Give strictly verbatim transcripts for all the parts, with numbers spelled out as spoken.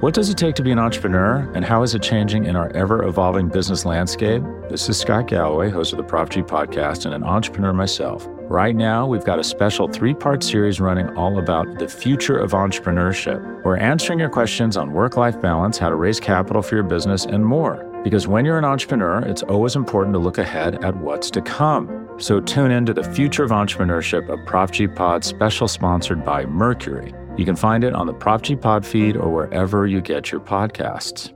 What does it take to be an entrepreneur, and how is it changing in our ever-evolving business landscape? This is Scott Galloway, host of the Prop G podcast and an entrepreneur myself. Right now, we've got a special three-part series running all about the future of entrepreneurship. We're answering your questions on work-life balance, how to raise capital for your business, and more. Because when you're an entrepreneur, it's always important to look ahead at what's to come. So tune in to the Future of Entrepreneurship, a Prop G Pod special sponsored by Mercury. You can find it on the Prop G Pod feed or wherever you get your podcasts.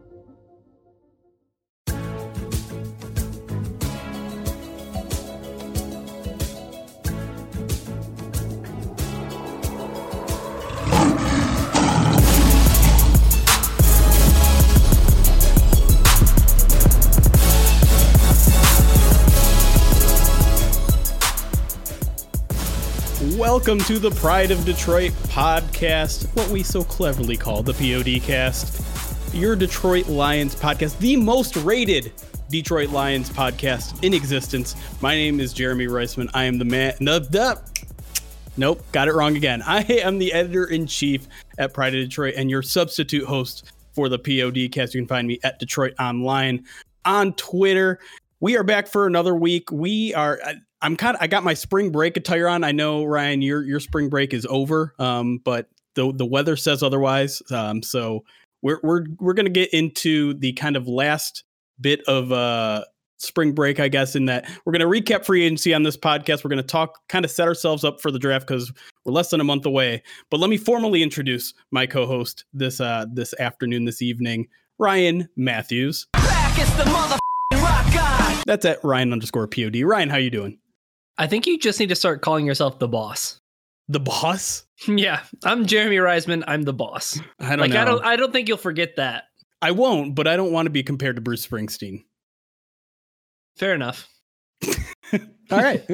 Welcome to the Pride of Detroit podcast, what we so cleverly call the P O D cast, your Detroit Lions podcast, the most rated Detroit Lions podcast in existence. My name is Jeremy Reisman. I am the man. No, duh. Nope, got it wrong again. I am the editor-in-chief at Pride of Detroit and your substitute host for the P O D cast. You can find me at Detroit Online on Twitter. We are back for another week. We are... I'm kind of, I got my spring break attire on. I know, Ryan, your your spring break is over, um, but the the weather says otherwise. Um, so we're we're we're gonna get into the kind of last bit of uh, spring break, I guess. In that we're gonna recap free agency on this podcast. We're gonna talk, kind of set ourselves up for the draft because we're less than a month away. But let me formally introduce my co-host this uh, this afternoon, this evening, Ryan Matthews. Back is the mother rock guy. That's at Ryan underscore P O D. Ryan, how you doing? I think you just need to start calling yourself the boss. The boss? Yeah, I'm Jeremy Reisman. I'm the boss. I don't like, know. I don't. I don't think you'll forget that. I won't, but I don't want to be compared to Bruce Springsteen. Fair enough. All right.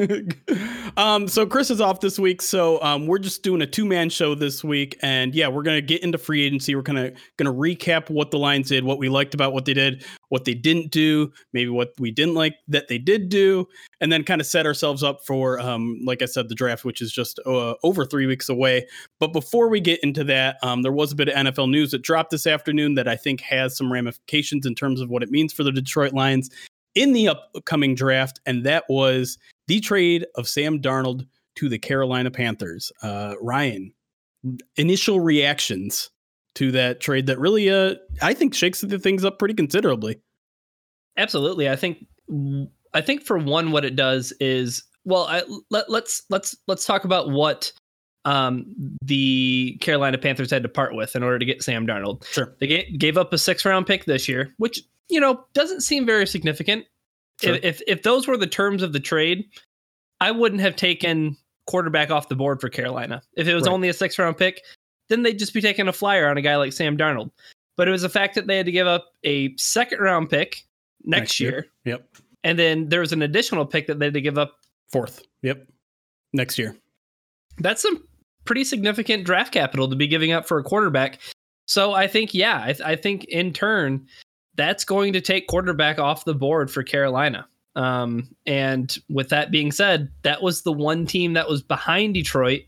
um, so Chris is off this week, so um, we're just doing a two-man show this week, and yeah, we're gonna get into free agency. We're gonna gonna recap what the Lions did, what we liked about what they did, what they didn't do, maybe what we didn't like that they did do, and then kind of set ourselves up for, um, like I said, the draft, which is just uh, over three weeks away. But before we get into that, um, there was a bit of N F L news that dropped this afternoon that I think has some ramifications in terms of what it means for the Detroit Lions in the upcoming draft, and that was the trade of Sam Darnold to the Carolina Panthers. Uh, Ryan, initial reactions to that trade that really, uh, I think, shakes the things up pretty considerably. Absolutely, I think. I think for one, what it does is, well, I, let, let's let's let's talk about what um, the Carolina Panthers had to part with in order to get Sam Darnold. Sure, they gave, gave up a sixth round pick this year, which, you know, doesn't seem very significant. Sure. If, if if those were the terms of the trade, I wouldn't have taken quarterback off the board for Carolina. If it was right. only a sixth round pick, then they'd just be taking a flyer on a guy like Sam Darnold. But it was the fact that they had to give up a second round pick next, next year. year. Yep. And then there was an additional pick that they had to give up. Fourth. Yep. Next year. That's some pretty significant draft capital to be giving up for a quarterback. So I think, yeah, I, th- I think in turn, that's going to take quarterback off the board for Carolina. Um, and with that being said, that was the one team that was behind Detroit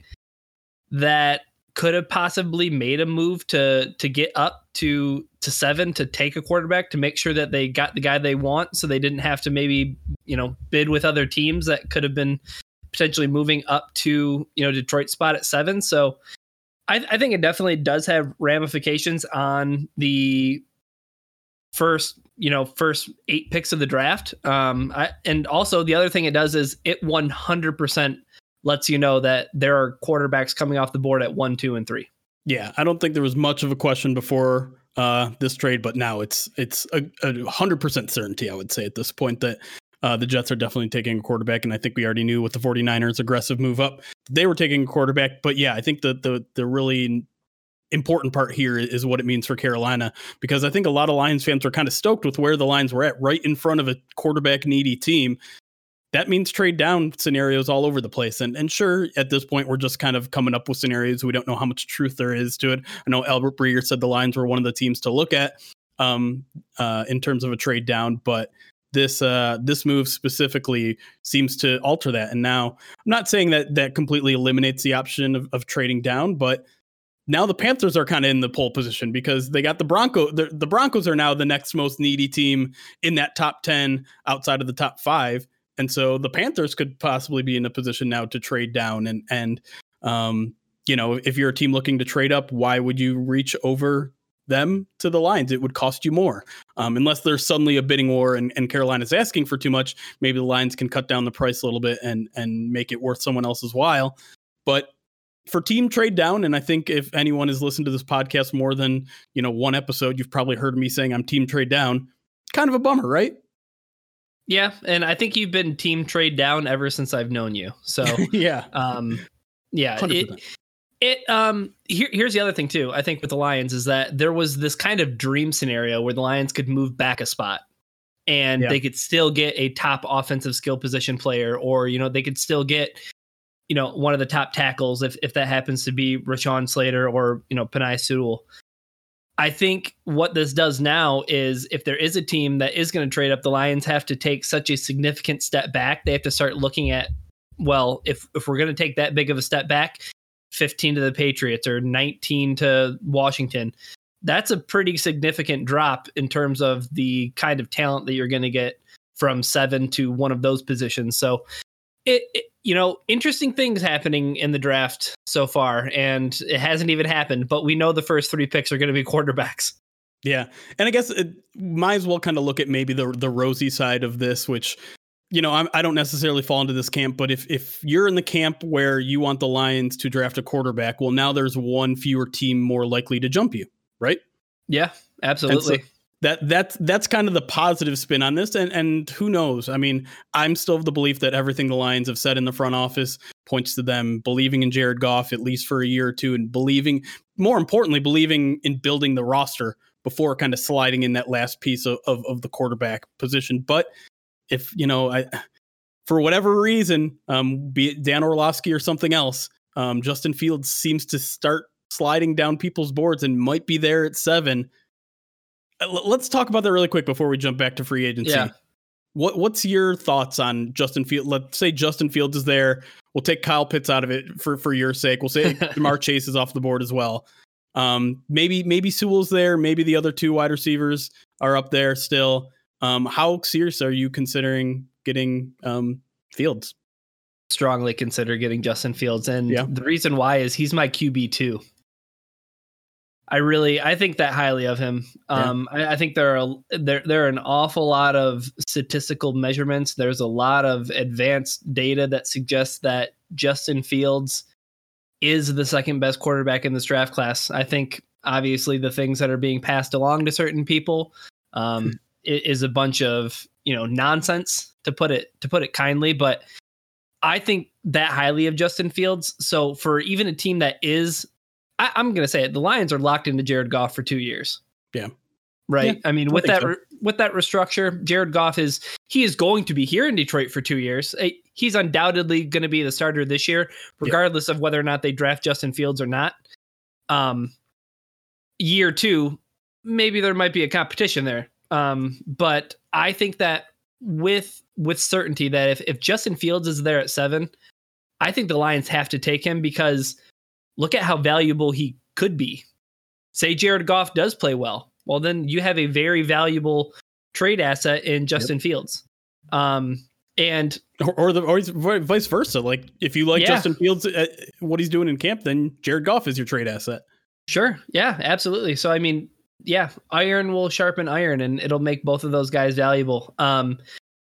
that could have possibly made a move to to get up to to seven to take a quarterback to make sure that they got the guy they want, so they didn't have to maybe, you know, bid with other teams that could have been potentially moving up to, you know, Detroit's spot at seven. So I, I think it definitely does have ramifications on the first, you know, first eight picks of the draft. Um, I, and also the other thing it does is it one hundred percent lets you know that there are quarterbacks coming off the board at one, two, and three. Yeah, I don't think there was much of a question before uh, this trade, but now it's it's a, a hundred percent certainty, I would say at this point, that uh, the Jets are definitely taking a quarterback. And I think we already knew with the 49ers aggressive move up, they were taking a quarterback. But yeah, I think the the the really important part here is what it means for Carolina, because I think a lot of Lions fans were kind of stoked with where the Lions were at, right in front of a quarterback needy team. That means trade down scenarios all over the place. And and sure, at this point, we're just kind of coming up with scenarios. We don't know how much truth there is to it. I know Albert Breer said the Lions were one of the teams to look at um, uh, in terms of a trade down, but this uh, this move specifically seems to alter that. And now I'm not saying that that completely eliminates the option of, of trading down, but now the Panthers are kind of in the pole position because they got the Broncos. The, the Broncos are now the next most needy team in that top ten outside of the top five. And so the Panthers could possibly be in a position now to trade down. And, and um, you know, if you're a team looking to trade up, why would you reach over them to the Lions? It would cost you more. Um, unless there's suddenly a bidding war and, and Carolina's asking for too much, maybe the Lions can cut down the price a little bit and, and make it worth someone else's while. But for team trade down, and I think if anyone has listened to this podcast more than, you know, one episode, you've probably heard me saying I'm team trade down. Kind of a bummer, right? Yeah, and I think you've been team trade down ever since I've known you. So yeah, um, yeah, it, it um here, here's the other thing too. I think with the Lions is that there was this kind of dream scenario where the Lions could move back a spot and yeah. they could still get a top offensive skill position player, or you know they could still get, you know, one of the top tackles if if that happens to be Rashawn Slater or, you know, Penei Sewell. I think what this does now is if there is a team that is going to trade up, the Lions have to take such a significant step back. They have to start looking at, well, if if we're going to take that big of a step back, fifteen to the Patriots or nineteen to Washington, that's a pretty significant drop in terms of the kind of talent that you're going to get from seven to one of those positions. So It, it, you know, interesting things happening in the draft so far, and it hasn't even happened, but we know the first three picks are going to be quarterbacks. Yeah. And I guess it might as well kind of look at maybe the the rosy side of this, which, you know, I'm, I don't necessarily fall into this camp, but if, if you're in the camp where you want the Lions to draft a quarterback, well, now there's one fewer team more likely to jump you, right? Yeah, absolutely. That that's that's kind of the positive spin on this, and and who knows? I mean, I'm still of the belief that everything the Lions have said in the front office points to them believing in Jared Goff at least for a year or two, and believing, more importantly, believing in building the roster before kind of sliding in that last piece of of, of the quarterback position. But if you know, I, for whatever reason, um, be it Dan Orlovsky or something else, um, Justin Fields seems to start sliding down people's boards and might be there at seven. Let's talk about that really quick before we jump back to free agency. Yeah. What What's your thoughts on Justin Fields? Let's say Justin Fields is there. We'll take Kyle Pitts out of it for, for your sake. We'll say Jamar Chase is off the board as well. Um, maybe maybe Sewell's there. Maybe the other two wide receivers are up there still. Um, how serious are you considering getting um, Fields? Strongly consider getting Justin Fields. And yeah. the reason why is he's my Q B two. I really, I think that highly of him. Um, yeah. I, I think there are there there are an awful lot of statistical measurements. There's a lot of advanced data that suggests that Justin Fields is the second best quarterback in this draft class. I think obviously the things that are being passed along to certain people um, is a bunch of, you know, nonsense, to put it to put it kindly. But I think that highly of Justin Fields. So for even a team that is, I, I'm going to say it, the Lions are locked into Jared Goff for two years. Yeah. Right. Yeah, I mean, I with that, so. re- with that restructure, Jared Goff is, he is going to be here in Detroit for two years. He's undoubtedly going to be the starter this year, regardless yeah. of whether or not they draft Justin Fields or not. Um, year two, maybe there might be a competition there. Um, but I think that with, with certainty that if, if Justin Fields is there at seven, I think the Lions have to take him, because look at how valuable he could be. Say Jared Goff does play well. Well, then you have a very valuable trade asset in Justin yep. Fields. Um, and or, or the or vice versa. Like if you like yeah. Justin Fields, uh, what he's doing in camp, then Jared Goff is your trade asset. Sure. Yeah, absolutely. So, I mean, yeah, iron will sharpen iron, and it'll make both of those guys valuable. Um,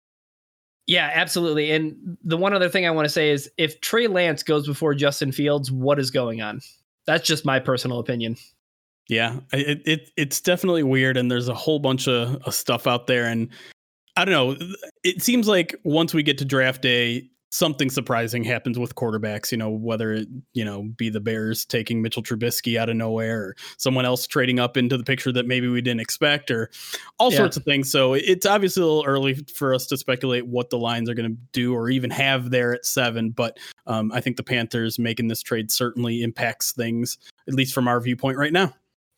yeah, absolutely. And the one other thing I want to say is if Trey Lance goes before Justin Fields, what is going on? That's just my personal opinion. Yeah, it, it it's definitely weird, and there's a whole bunch of, of stuff out there, and I don't know. It seems like once we get to draft day, something surprising happens with quarterbacks. You know, whether it you know be the Bears taking Mitchell Trubisky out of nowhere, or someone else trading up into the picture that maybe we didn't expect, or all yeah. sorts of things. So it's obviously a little early for us to speculate what the Lions are going to do or even have there at seven. But um, I think the Panthers making this trade certainly impacts things, at least from our viewpoint right now.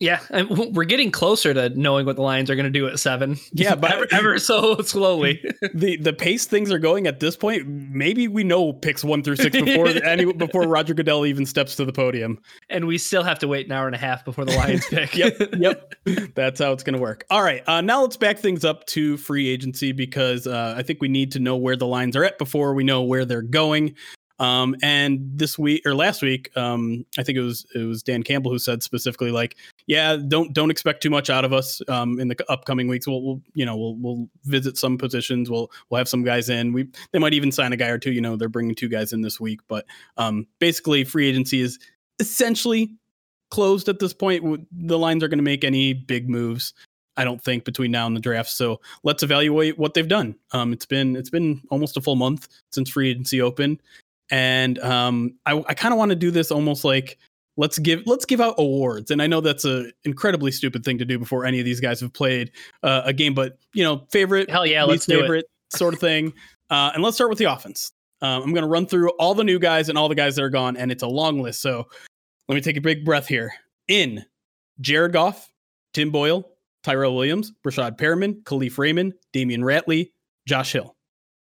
Yeah, and we're getting closer to knowing what the Lions are going to do at seven. Yeah, but ever, ever so slowly. the the pace things are going at this point, maybe we know picks one through six before any before Roger Goodell even steps to the podium. And we still have to wait an hour and a half before the Lions pick. Yep, yep. That's how it's going to work. All right, uh, now let's back things up to free agency because uh, I think we need to know where the Lions are at before we know where they're going. Um, and this week or last week, um, I think it was it was Dan Campbell who said specifically, like, yeah, don't don't expect too much out of us um, in the upcoming weeks. We'll, we'll you know we'll we'll visit some positions. We'll we'll have some guys in. We they might even sign a guy or two. You know, they're bringing two guys in this week. But um, basically, free agency is essentially closed at this point. The Lions are going to make any big moves, I don't think, between now and the draft. So let's evaluate what they've done. Um, it's been it's been almost a full month since free agency opened. And um, I, I kind of want to do this almost like let's give let's give out awards. And I know that's an incredibly stupid thing to do before any of these guys have played uh, a game, but you know, favorite, hell yeah, let's do favorite it. Sort of thing. Uh, and let's start with the offense. Uh, I'm going to run through all the new guys and all the guys that are gone, and it's a long list. So let me take a big breath here. In Jared Goff, Tim Boyle, Tyrell Williams, Rashad Perriman, Khalif Raymond, Damian Ratley, Josh Hill.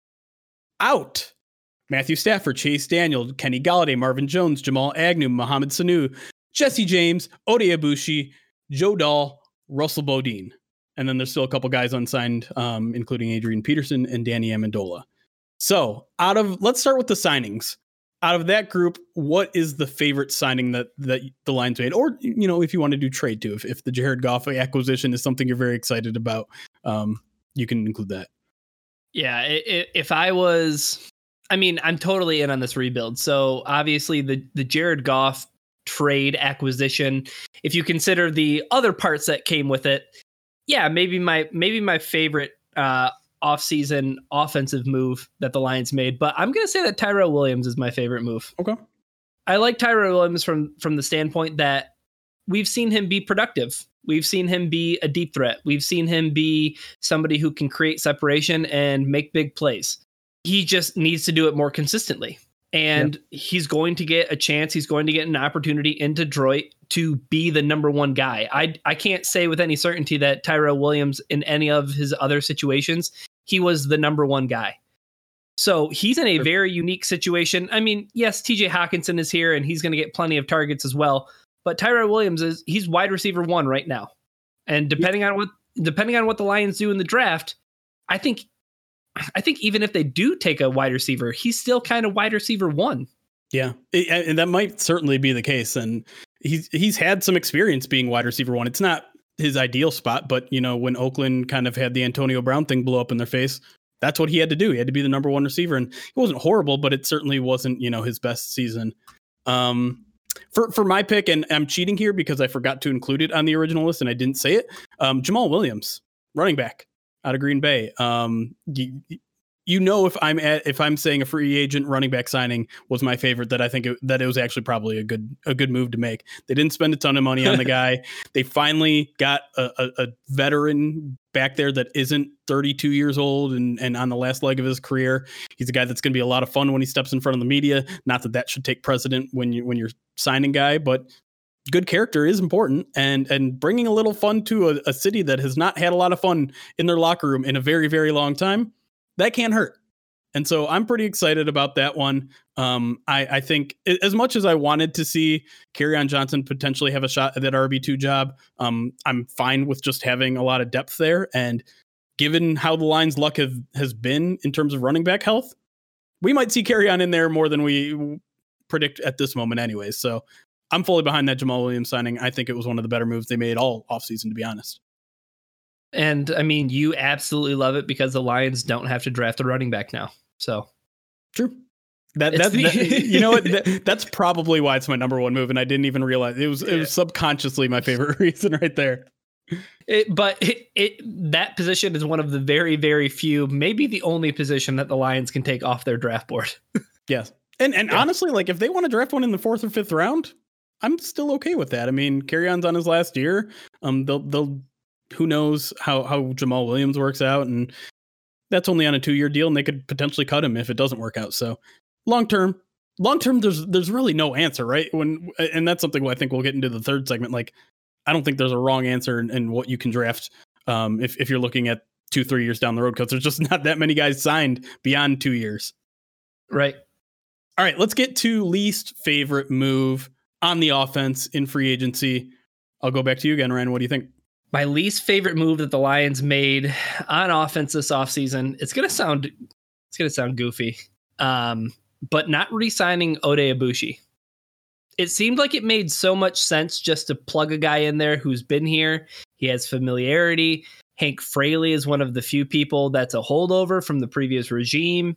Out. Matthew Stafford, Chase Daniel, Kenny Golladay, Marvin Jones, Jamal Agnew, Mohamed Sanu, Jesse James, Ode Ibushi, Joe Dahl, Russell Bodine. And then there's still a couple guys unsigned, um, including Adrian Peterson and Danny Amendola. So out of, let's start with the signings. Out of that group, what is the favorite signing that, that the Lions made? Or, you know, if you want to do trade too, if, if the Jared Goff acquisition is something you're very excited about, um, you can include that. Yeah, it, if I was... I mean, I'm totally in on this rebuild. So obviously the, the Jared Goff trade acquisition, if you consider the other parts that came with it, yeah, maybe my maybe my favorite uh, offseason offensive move that the Lions made. But I'm going to say that Tyrell Williams is my favorite move. Okay. I like Tyrell Williams from from the standpoint that we've seen him be productive. We've seen him be a deep threat. We've seen him be somebody who can create separation and make big plays. He just needs to do it more consistently. And yep. he's going to get a chance. He's going to get an opportunity in Detroit to be the number one guy. I I can't say with any certainty that Tyrell Williams in any of his other situations, he was the number one guy. So he's in a very unique situation. I mean, yes, T J Hawkinson is here and he's going to get plenty of targets as well. But Tyrell Williams is he's wide receiver one right now. And depending on what depending on what the Lions do in the draft, I think I think even if they do take a wide receiver, he's still kind of wide receiver one. Yeah, and that might certainly be the case. And he's he's had some experience being wide receiver one. It's not his ideal spot, but you know, when Oakland kind of had the Antonio Brown thing blow up in their face, that's what he had to do. He had to be the number one receiver, and it wasn't horrible, but it certainly wasn't, you know, his best season. Um, for for my pick, and I'm cheating here because I forgot to include it on the original list and I didn't say it. Um, Jamal Williams, running back out of Green Bay. Um, you, you know, if I'm at, if I'm saying a free agent running back signing was my favorite, that I think it, that it was actually probably a good, a good move to make. They didn't spend a ton of money on the guy. They finally got a, a, a veteran back there that isn't thirty-two years old and, and on the last leg of his career. He's a guy that's going to be a lot of fun when he steps in front of the media. Not that that should take precedent when you, when you're signing guy, but good character is important, and and bringing a little fun to a, a city that has not had a lot of fun in their locker room in a very, very long time, that can't hurt. And so I'm pretty excited about that one. Um, I, I think as much as I wanted to see Kerryon Johnson potentially have a shot at that R B two job, um, I'm fine with just having a lot of depth there. And given how the Lions' luck have, has been in terms of running back health, we might see Kerryon in there more than we predict at this moment anyways. So I'm fully behind that Jamal Williams signing. I think it was one of the better moves they made all offseason, to be honest. And I mean, you absolutely love it because the Lions don't have to draft a running back now. So true. That, that, the- that you know what? That, that's probably why it's my number one move, and I didn't even realize it was. It was subconsciously my favorite reason right there. It, but it, it that position is one of the very, very few, maybe the only position that the Lions can take off their draft board. Yes, and and yeah. honestly, like if they want to draft one in the fourth or fifth round, I'm still okay with that. I mean, Kerryon's on his last year. Um, they'll they'll who knows how how Jamal Williams works out, and that's only on a two year deal, and they could potentially cut him if it doesn't work out. So long term, long term, there's there's really no answer, right? When and that's something I think we'll get into the third segment. Like, I don't think there's a wrong answer in, in what you can draft um, if, if you're looking at two, three years down the road, because there's just not that many guys signed beyond two years. Right. All right, let's get to least favorite move on the offense in free agency. I'll go back to you again, Ryan. What do you think? My least favorite move that the Lions made on offense this offseason, it's going to sound it's going to sound goofy, um, but not re-signing Ode Ibushi. It seemed like it made so much sense just to plug a guy in there who's been here. He has familiarity. Hank Fraley is one of the few people that's a holdover from the previous regime.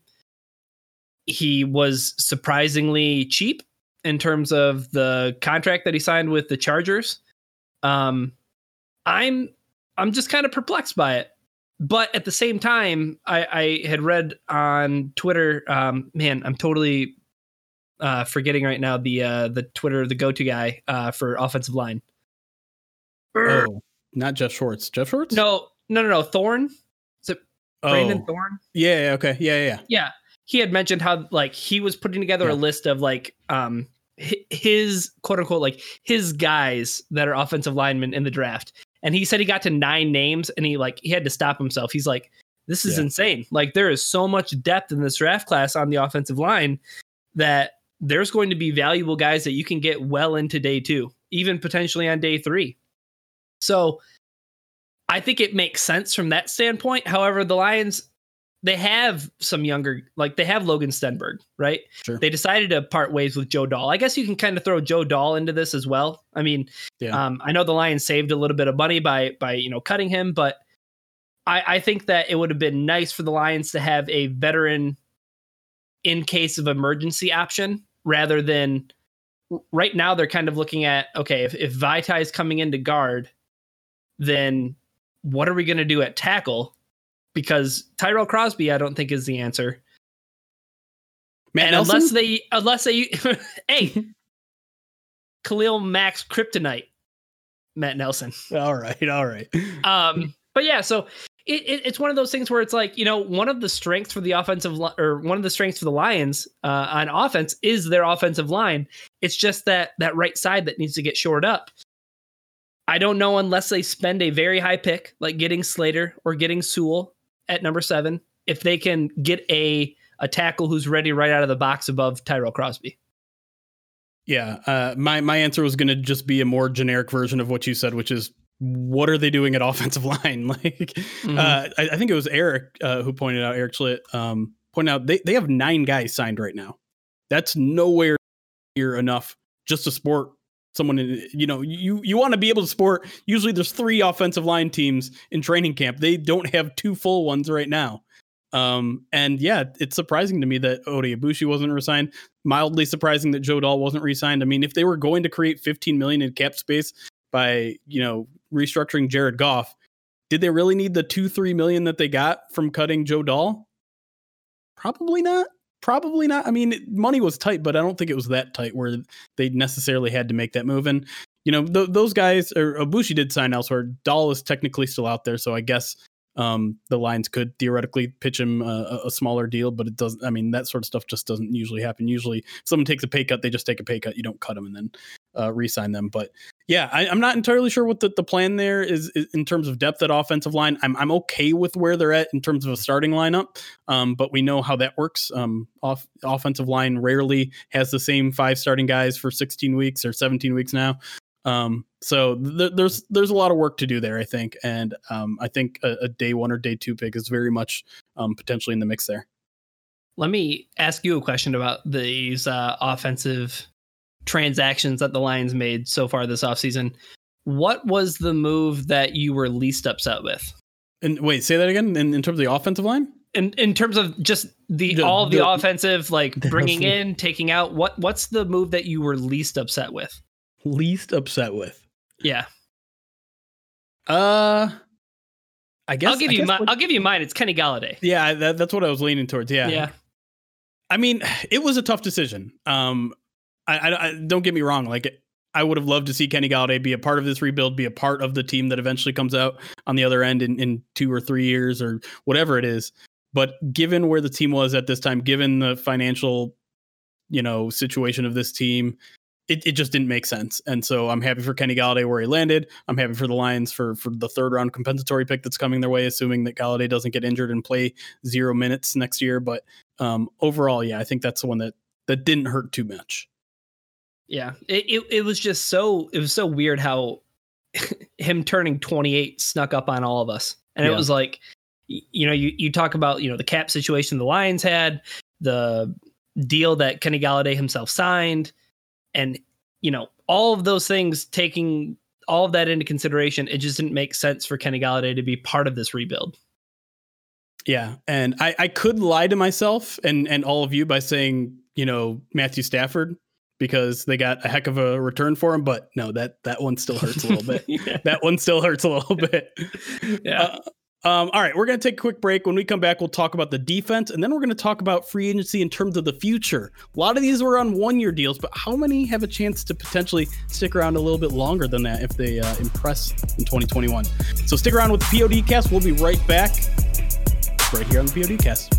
He was surprisingly cheap in terms of the contract that he signed with the Chargers. Um, I'm I'm just kind of perplexed by it. But at the same time, I, I had read on Twitter, um, man, I'm totally uh, forgetting right now the uh, the Twitter, the go-to guy uh, for offensive line. Oh, not Jeff Schwartz. Jeff Schwartz? No, no, no, no. Thorne? Is it Brandon oh. Thorne? Yeah, yeah, okay. Yeah, yeah, yeah. Yeah. He had mentioned how like he was putting together Yeah. a list of like um his quote unquote like his guys that are offensive linemen in the draft. And he said he got to nine names and he like he had to stop himself. He's like, this is Yeah. insane. Like there is so much depth in this draft class on the offensive line that there's going to be valuable guys that you can get well into day two, even potentially on day three. So I think it makes sense from that standpoint. However, the Lions, they have some younger, like they have Logan Stenberg, right? Sure. They decided to part ways with Joe Dahl. I guess you can kind of throw Joe Dahl into this as well. I mean, Yeah. um, I know the Lions saved a little bit of money by, by, you know, cutting him, but I, I think that it would have been nice for the Lions to have a veteran in case of emergency option rather than right now. They're kind of looking at, okay, if, if Vaitai is coming into guard, then what are we going to do at tackle? Because Tyrell Crosby, I don't think is the answer. Matt and Nelson? unless they, unless they, hey, Khalil Max Kryptonite, Matt Nelson. All right, all right. Um, but yeah, so it, it, it's one of those things where it's like, you know, one of the strengths for the offensive li- or one of the strengths for the Lions uh, on offense is their offensive line. It's just that that right side that needs to get shored up. I don't know unless they spend a very high pick, like getting Slater or getting Sewell at number seven, if they can get a a tackle who's ready right out of the box above Tyrell Crosby. Yeah, uh, my my answer was going to just be a more generic version of what you said, which is what are they doing at offensive line? Like, Mm-hmm. uh, I, I think it was Eric uh, who pointed out, Eric Schlitt um, pointed out they they have nine guys signed right now. That's nowhere near enough just to support someone in, you know, you, you want to be able to support. Usually there's three offensive line teams in training camp. They don't have two full ones right now. Um, and yeah, it's surprising to me that Ode Ibushi wasn't resigned. Mildly surprising that Joe Dahl wasn't resigned. I mean, if they were going to create fifteen million in cap space by, you know, restructuring Jared Goff, did they really need the two, three million that they got from cutting Joe Dahl? Probably not. Probably not. I mean, money was tight, but I don't think it was that tight where they necessarily had to make that move. And, you know, th- those guys, or Ibushi did sign elsewhere. Dahl is technically still out there. So I guess um, the Lions could theoretically pitch him a, a smaller deal, but it doesn't, I mean, that sort of stuff just doesn't usually happen. Usually if someone takes a pay cut, they just take a pay cut. You don't cut them and then uh, re-sign them. But yeah, I, I'm not entirely sure what the, the plan there is, is in terms of depth at offensive line. I'm I'm okay with where they're at in terms of a starting lineup, um, but we know how that works. Um, off offensive line rarely has the same five starting guys for sixteen weeks or seventeen weeks now. Um, so th- there's there's a lot of work to do there, I think, and um, I think a, a day one or day two pick is very much um, potentially in the mix there. Let me ask you a question about these uh, offensive transactions that the Lions made so far this offseason. What was the move that you were least upset with? And wait, say that again. In, in terms of the offensive line, In in terms of just the, The- all of the, the- offensive, like bringing in, taking out. What what's the move that you were least upset with? least upset with. Yeah, Uh, I guess I'll give I you guess my, what- I'll give you mine. It's Kenny Galladay. yeah, that, that's what I was leaning towards. Yeah. Yeah. I mean, it was a tough decision. Um, I, I, I don't get me wrong. Like, I would have loved to see Kenny Galladay be a part of this rebuild, be a part of the team that eventually comes out on the other end in, in two or three years or whatever it is. But given where the team was at this time, given the financial, you know, situation of this team, it, it just didn't make sense. And so I'm happy for Kenny Golladay where he landed. I'm happy for the Lions for, for the third round compensatory pick that's coming their way, assuming that Golladay doesn't get injured and play zero minutes next year. But um, overall, yeah, I think that's the one that, that didn't hurt too much. Yeah, it, it, it was just so, it was so weird how him turning twenty-eight snuck up on all of us. And Yeah. it was like, you know, you, you talk about, you know, the cap situation the Lions had, the deal that Kenny Golladay himself signed, and, you know, all of those things, taking all of that into consideration, it just didn't make sense for Kenny Golladay to be part of this rebuild. Yeah. And I, I could lie to myself and, and all of you by saying, you know, Matthew Stafford, because they got a heck of a return for him. But no, that, that one still hurts a little bit. Yeah. That one still hurts a little bit. Yeah. Uh, Um, all right, we're going to take a quick break. When we come back, we'll talk about the defense, and then we're going to talk about free agency in terms of the future. A lot of these were on one-year deals, but how many have a chance to potentially stick around a little bit longer than that if they uh, impress in twenty twenty-one? So stick around with the P O D Cast. We'll be right back right here on the P O D Cast.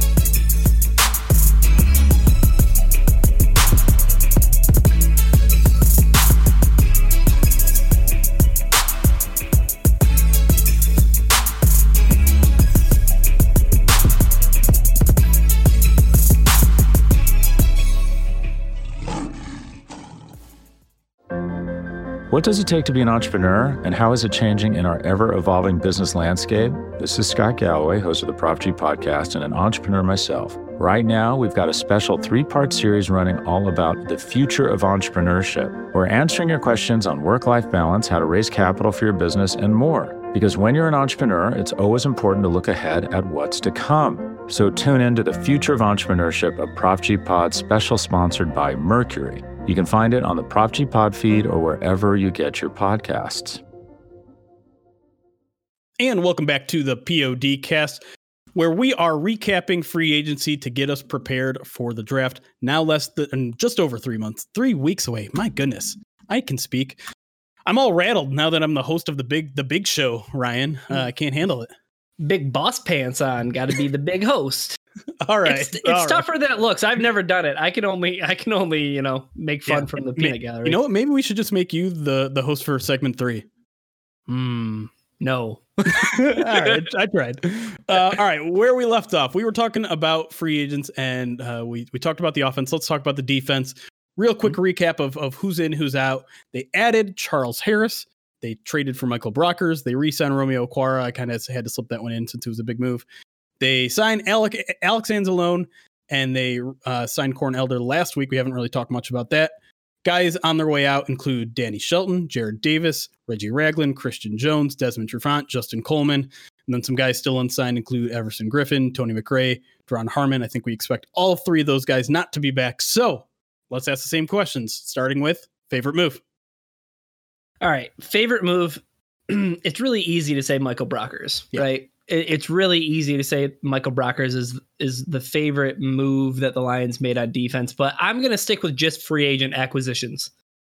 What does it take to be an entrepreneur, and how is it changing in our ever-evolving business landscape? This is Scott Galloway, host of the Prop G Podcast and an entrepreneur myself. Right now, we've got a special three-part series running all about the future of entrepreneurship. We're answering your questions on work-life balance, how to raise capital for your business, and more. Because when you're an entrepreneur, it's always important to look ahead at what's to come. So tune in to the Future of Entrepreneurship, a Prop G Pod special sponsored by Mercury. You can find it on the Prop G Pod feed or wherever you get your podcasts. And welcome back to the P O D Cast, where we are recapping free agency to get us prepared for the draft. Now less than just over three months, three weeks away. My goodness, I can speak. I'm all rattled now that I'm the host of the big the big show, Ryan. Uh, I can't handle it. Big boss pants on, got to be the big host. All right, It's, it's all tougher right. than it looks. I've never done it. I can only, I can only, you know, make fun Yeah. from the Ma- peanut gallery. You know what? Maybe we should just make you the the host for segment three. Hmm. No. all right, I tried. Uh, all right, where we left off, we were talking about free agents, and uh, we we talked about the offense. Let's talk about the defense. Real quick recap of of who's in, who's out. They added Charles Harris. They traded for Michael Brockers. They re-signed Romeo Okwara. I kind of had to slip that one in since it was a big move. They signed Alec, Alex Anzalone, and they uh, signed Corn Elder last week. We haven't really talked much about that. Guys on their way out include Danny Shelton, Jared Davis, Reggie Ragland, Christian Jones, Desmond Trufant, Justin Coleman. And then some guys still unsigned include Everson Griffin, Tony McRae, Dron Harmon. I think we expect all three of those guys not to be back. So let's ask the same questions, starting with favorite move. All right. Favorite move. It's really easy to say Michael Brockers, Yeah. right? It, it's really easy to say Michael Brockers is is the favorite move that the Lions made on defense, but I'm going to stick with just free agent acquisitions.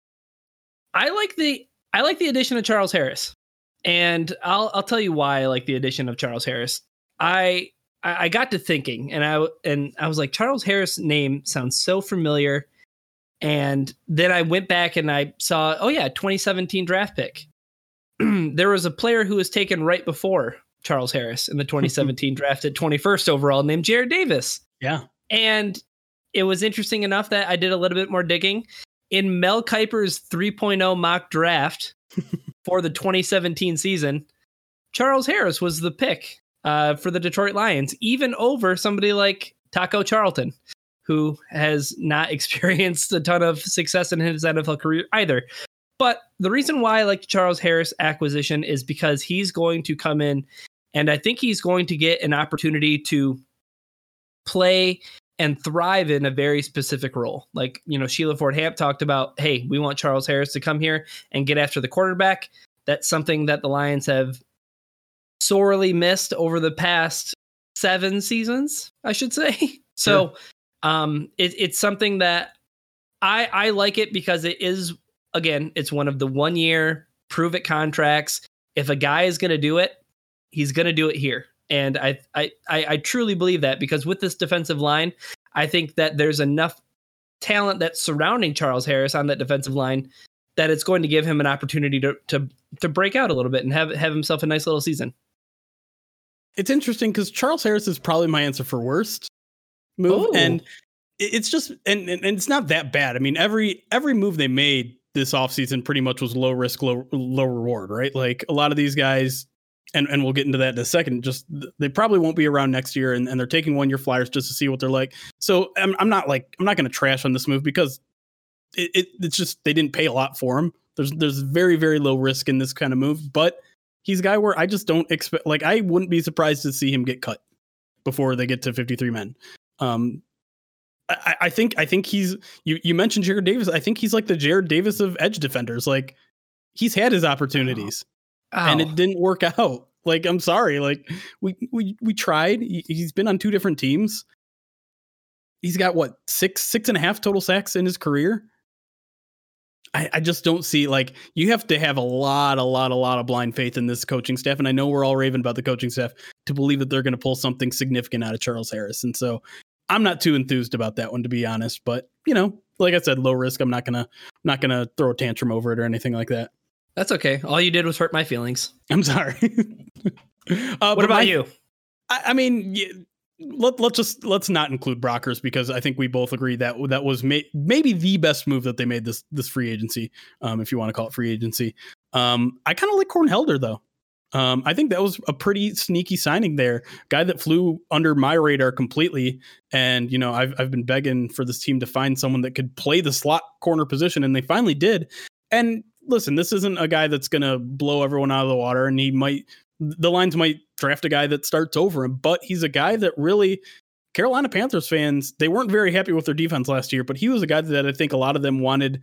I like the I like the addition of Charles Harris, and I'll I'll tell you why I like the addition of Charles Harris. I I I got to thinking, and I and I was like, Charles Harris' name sounds so familiar. And then I went back and I saw, oh yeah, twenty seventeen draft pick. There was a player who was taken right before Charles Harris in the twenty seventeen draft at twenty-first overall named Jared Davis. Yeah. And it was interesting enough that I did a little bit more digging. In Mel Kiper's three point oh mock draft for the twenty seventeen season, Charles Harris was the pick uh, for the Detroit Lions, even over somebody like Taco Charlton, who has not experienced a ton of success in his N F L career either. But the reason why I like the Charles Harris acquisition is because he's going to come in, and I think he's going to get an opportunity to play and thrive in a very specific role. Like, you know, Sheila Ford Hamp talked about, hey, we want Charles Harris to come here and get after the quarterback. That's something that the Lions have sorely missed over the past seven seasons, I should say. So Sure. um, it, it's something that I, I like it because it is, again, it's one of the one year prove it contracts. If a guy is going to do it, he's going to do it here. And I, I, I, I truly believe that, because with this defensive line, I think that there's enough talent that's surrounding Charles Harris on that defensive line that it's going to give him an opportunity to to to break out a little bit and have have himself a nice little season. It's interesting because Charles Harris is probably my answer for worst move, Ooh. and it's just and, and it's not that bad. I mean, every every move they made this offseason pretty much was low risk, low low reward, right? Like a lot of these guys, and, and we'll get into that in a second, just they probably won't be around next year, and, and they're taking one year flyers just to see what they're like. So I'm, I'm not like I'm not going to trash on this move because it, it it's just they didn't pay a lot for him. There's there's very, very low risk in this kind of move, but he's a guy where I just don't expect, like I wouldn't be surprised to see him get cut before they get to fifty-three men. Um, I, I think I think he's you you mentioned Jared Davis. I think he's like the Jared Davis of edge defenders. Like he's had his opportunities Ow. and it didn't work out. Like I'm sorry. Like we we we tried. He, he's been on two different teams. He's got what six six and a half total sacks in his career. I, I just don't see, like, you have to have a lot, a lot, a lot of blind faith in this coaching staff. And I know we're all raving about the coaching staff to believe that they're going to pull something significant out of Charles Harris. And so I'm not too enthused about that one, to be honest. But, you know, like I said, low risk. I'm not going to not going to throw a tantrum over it or anything like that. That's okay. All you did was hurt my feelings. I'm sorry. uh, what about my, you? I, I mean, yeah, let, let's just let's not include Brockers because I think we both agree that that was may, maybe the best move that they made this this free agency, um, if you want to call it free agency. Um, I kind of like Cornhelder, though. Um, I think that was a pretty sneaky signing there. Guy that flew under my radar completely. And, you know, I've I've been begging for this team to find someone that could play the slot corner position, and they finally did. And listen, this isn't a guy that's going to blow everyone out of the water, and he might the Lions might draft a guy that starts over him, but he's a guy that really Carolina Panthers fans, they weren't very happy with their defense last year, but he was a guy that I think a lot of them wanted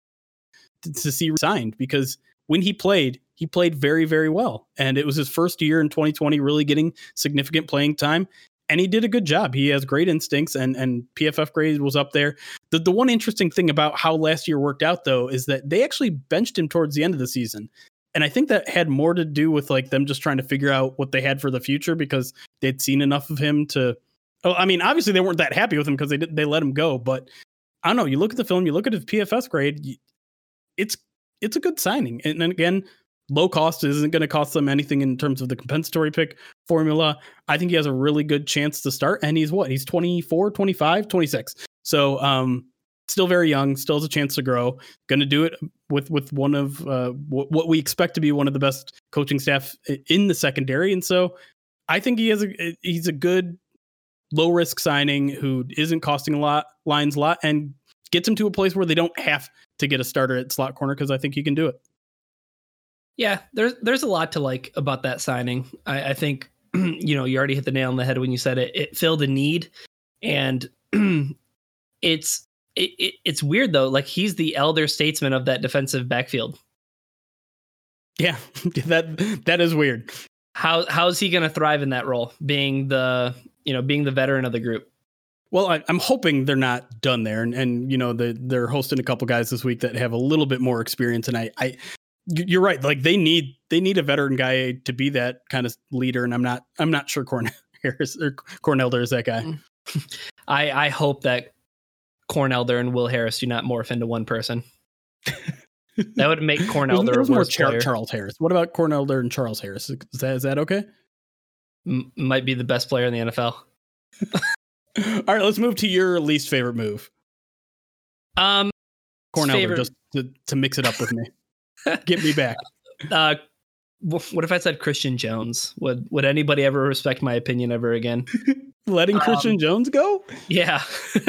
to, to see signed because when he played, he played very, very well. And it was his first year in twenty twenty, really getting significant playing time. And he did a good job. He has great instincts, and, and P F F grade was up there. The, the one interesting thing about how last year worked out, though, is that they actually benched him towards the end of the season. And I think that had more to do with like them just trying to figure out what they had for the future because they'd seen enough of him to. Oh, I mean, obviously they weren't that happy with him because they did, they let him go. But I don't know. You look at the film, you look at his P F S grade. It's it's a good signing. And then again, low cost isn't going to cost them anything in terms of the compensatory pick formula. I think he has a really good chance to start. And he's what? He's twenty-four, twenty-five, twenty-six. So um, still very young, still has a chance to grow. Going to do it with with one of uh, w- what we expect to be one of the best coaching staff in the secondary. And so I think he has a he's a good low risk signing who isn't costing a lot, Lions a lot, and gets him to a place where they don't have to get a starter at slot corner because I think he can do it. Yeah, there's there's a lot to like about that signing. I, I think you know you already hit the nail on the head when you said it. It filled a need, and it's it, it it's weird though. Like he's the elder statesman of that defensive backfield. Yeah, that that is weird. How how's he going to thrive in that role, being the you know being the veteran of the group? Well, I, I'm hoping they're not done there, and and you know they they're hosting a couple guys this week that have a little bit more experience, and I I. You're right. Like they need they need a veteran guy to be that kind of leader, and I'm not I'm not sure Corn Harris or Cornelder is that guy. I I hope that Cornelder and Will Harris do not morph into one person. That would make Cornelder a worse Char- player. Charles Harris. What about Cornelder and Charles Harris? Is that is that okay? M- might be the best player in the N F L. All right, let's move to your least favorite move. Um, Cornelder, favorite... just to, to mix it up with me. Get me back. Uh, what if I said Christian Jones? Would Would anybody ever respect my opinion ever again? Letting um, Christian Jones go? Yeah.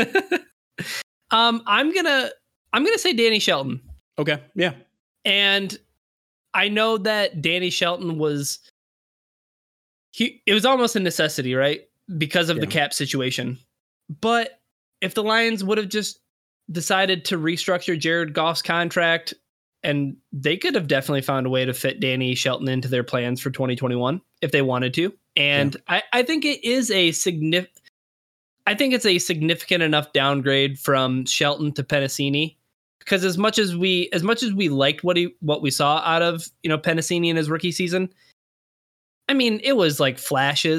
um, I'm gonna I'm gonna say Danny Shelton. Okay. Yeah. And I know that Danny Shelton was he. It was almost a necessity, right? Because of yeah. the cap situation. But if the Lions would have just decided to restructure Jared Goff's contract, and they could have definitely found a way to fit Danny Shelton into their plans for twenty twenty-one if they wanted to. And yeah. I, I think it is a significant, I think it's a significant enough downgrade from Shelton to Penasini, because as much as we, as much as we liked what he, what we saw out of, you know, Penasini in his rookie season, I mean, it was like flashes.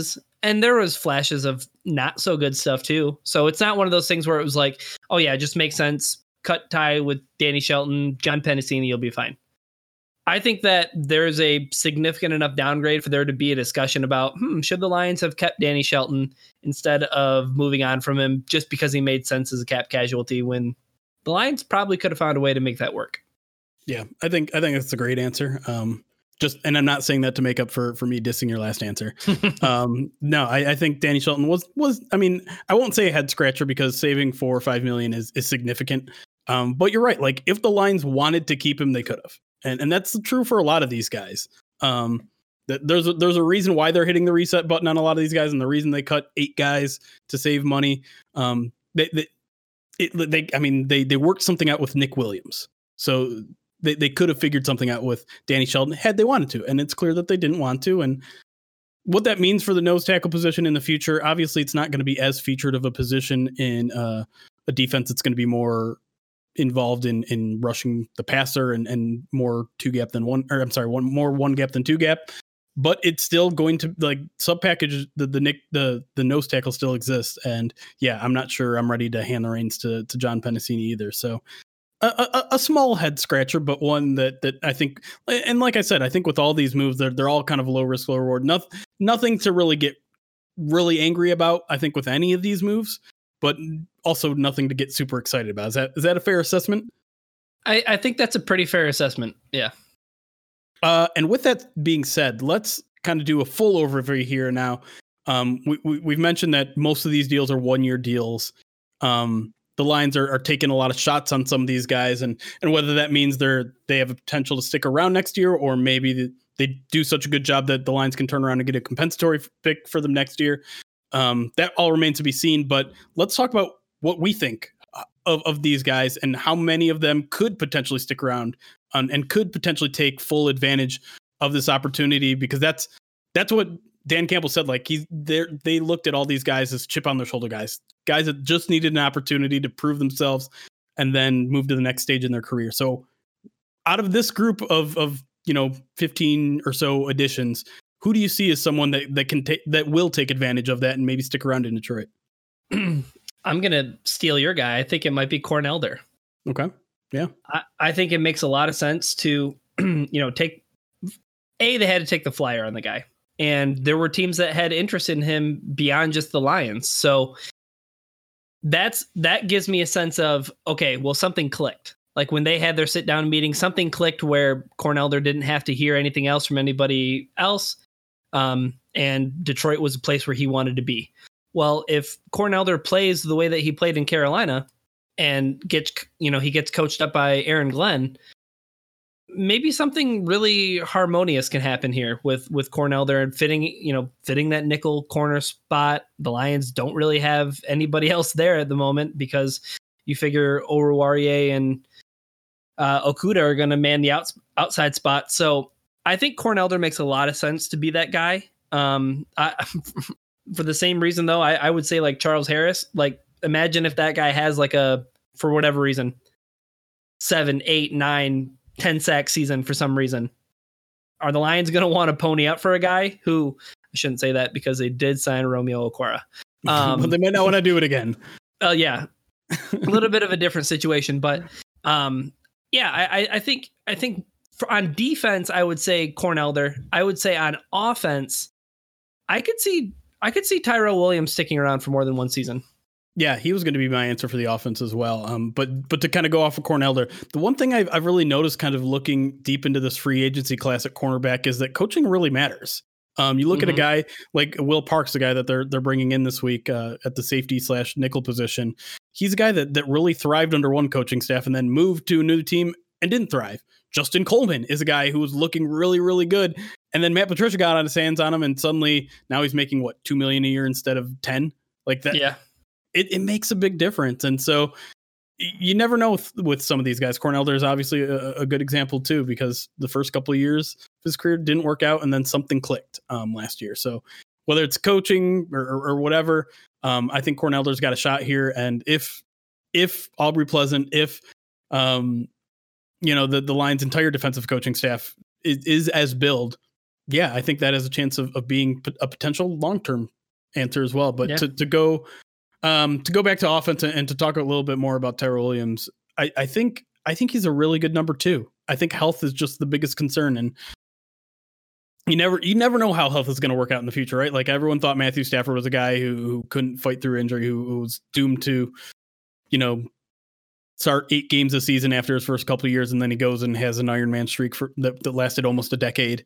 And there was flashes of not so good stuff too. So it's not one of those things where it was like, oh yeah, it just makes sense. Cut tie with Danny Shelton, John Pennicini, you'll be fine. I think that there's a significant enough downgrade for there to be a discussion about, hmm, should the Lions have kept Danny Shelton instead of moving on from him just because he made sense as a cap casualty, when the Lions probably could have found a way to make that work. Yeah, I think I think that's a great answer. Um, just, and I'm not saying that to make up for for me dissing your last answer. um, no, I, I think Danny Shelton was was. I mean, I won't say a head scratcher because saving four or five million is is significant. Um, but you're right. Like, if the Lions wanted to keep him, they could have. And and that's true for a lot of these guys. Um, that there's a, there's a reason why they're hitting the reset button on a lot of these guys, and the reason they cut eight guys to save money. Um, they they, it, they I mean they they worked something out with Nick Williams, so they they could have figured something out with Danny Shelton had they wanted to, and it's clear that they didn't want to. And what that means for the nose tackle position in the future, obviously, it's not going to be as featured of a position in uh, a defense. It's going to be more involved in in rushing the passer and and more two gap than one, or I'm sorry, one more one gap than two gap. But it's still going to, like, sub package, the the Nick the the nose tackle still exists. And yeah, I'm not sure I'm ready to hand the reins to to John Pennicini either. So a, a, a small head scratcher, but one that that I think, and like I said, I think with all these moves, they're they're all kind of low risk, low reward. Nothing nothing to really get really angry about, I think, with any of these moves, but also nothing to get super excited about. Is that is that a fair assessment? I, I think that's a pretty fair assessment. Yeah. Uh, and with that being said, let's kind of do a full overview here now. Um, we, we, we've mentioned that most of these deals are one-year deals. Um, the Lions are, are taking a lot of shots on some of these guys, and and whether that means they're they have a potential to stick around next year, or maybe the, they do such a good job that the Lions can turn around and get a compensatory pick for them next year. Um, that all remains to be seen. But let's talk about what we think of, of these guys and how many of them could potentially stick around um, and could potentially take full advantage of this opportunity, because that's that's what Dan Campbell said. Like, he's there, they looked at all these guys as chip on their shoulder guys, guys that just needed an opportunity to prove themselves and then move to the next stage in their career. So out of this group of, of, you know, fifteen or so additions, who do you see as someone that, that can take, that will take advantage of that and maybe stick around in Detroit? I'm going to steal your guy. I think it might be Corn Elder. Okay. Yeah. I, I think it makes a lot of sense to, you know, take, A, they had to take the flyer on the guy. And there were teams that had interest in him beyond just the Lions. So that's, that gives me a sense of, okay, well, something clicked. Like when they had their sit down meeting, something clicked where Corn Elder didn't have to hear anything else from anybody else. Um, and Detroit was a place where he wanted to be. Well, if Corn Elder plays the way that he played in Carolina and gets, you know, he gets coached up by Aaron Glenn, maybe something really harmonious can happen here with, with Corn Elder and fitting, you know, fitting that nickel corner spot. The Lions don't really have anybody else there at the moment because you figure Oruwariye and uh, Okudah are going to man the outs- outside spot. So I think Corn Elder makes a lot of sense to be that guy. Um, I, for the same reason, though, I, I would say like Charles Harris. Like, imagine if that guy has like a, for whatever reason, seven, eight, nine, ten sack season for some reason. Are the Lions going to want to pony up for a guy who, I shouldn't say that because they did sign Romeo Okwara. Um, well, they might not want to do it again. Uh, yeah, a little bit of a different situation, but um, yeah, I, I think I think for, on defense, I would say Corn Elder. I would say on offense, I could see I could see Tyrell Williams sticking around for more than one season. Yeah, he was going to be my answer for the offense as well. Um, but but to kind of go off of Corn Elder, the one thing I've, I've really noticed kind of looking deep into this free agency class at cornerback is that coaching really matters. Um, you look mm-hmm. at a guy like Will Parks, the guy that they're they're bringing in this week uh, at the safety slash nickel position. He's a guy that that really thrived under one coaching staff and then moved to a new team and didn't thrive. Justin Coleman is a guy who was looking really, really good. And then Matt Patricia got on his hands on him, and suddenly now he's making what, two million a year instead of ten? Like that. Yeah. It, it makes a big difference. And so you never know with, with some of these guys. Corn Elder is obviously a, a good example too, because the first couple of years of his career didn't work out and then something clicked um, last year. So whether it's coaching or, or, or whatever, um, I think Corn Elder's got a shot here. And if, if Aubrey Pleasant, if, um, you know, the, the Lions' entire defensive coaching staff is, is as billed, yeah, I think that has a chance of, of being a potential long-term answer as well. But Yeah. to, to go um, to go back to offense and, and to talk a little bit more about Tyrell Williams, I, I think I think he's a really good number two. I think health is just the biggest concern, and you never you never know how health is going to work out in the future, right? Like everyone thought Matthew Stafford was a guy who, who couldn't fight through injury, who, who was doomed to, you know, start eight games a season after his first couple of years, and then he goes and has an Iron Man streak for that, that lasted almost a decade.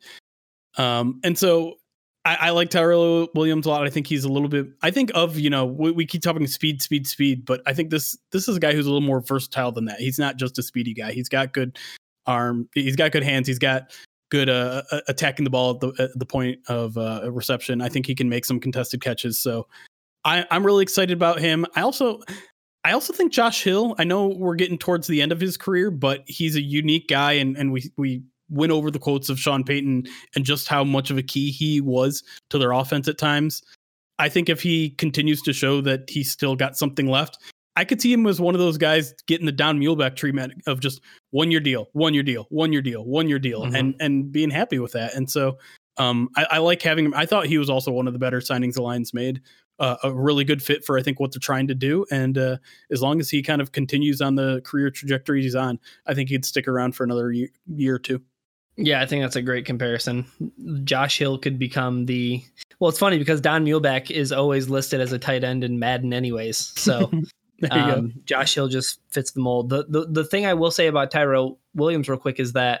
Um, and so I, I like Tyrell Williams a lot. I think he's a little bit. I think of you know we, we keep talking speed, speed, speed, but I think this this is a guy who's a little more versatile than that. He's not just a speedy guy. He's got good arm. He's got good hands. He's got good uh, attacking the ball at the, at the point of uh, reception. I think he can make some contested catches. So I, I'm really excited about him. I also, I also think Josh Hill, I know we're getting towards the end of his career, but he's a unique guy. And, and we, we went over the quotes of Sean Payton and just how much of a key he was to their offense at times. I think if he continues to show that he's still got something left, I could see him as one of those guys getting the Don Muhlbach treatment of just one year deal, one year deal, one year deal, one year deal, mm-hmm. and and being happy with that. And so um, I, I like having him. I thought he was also one of the better signings the Lions made. Uh, a really good fit for I think what they're trying to do. And uh, as long as he kind of continues on the career trajectory he's on, I think he'd stick around for another year, year or two. Yeah, I think that's a great comparison. Josh Hill could become the well. It's funny because Don Muhlbach is always listed as a tight end in Madden, anyways. So. Um, Josh Hill just fits the mold. The, the the thing I will say about Tyrell Williams real quick is that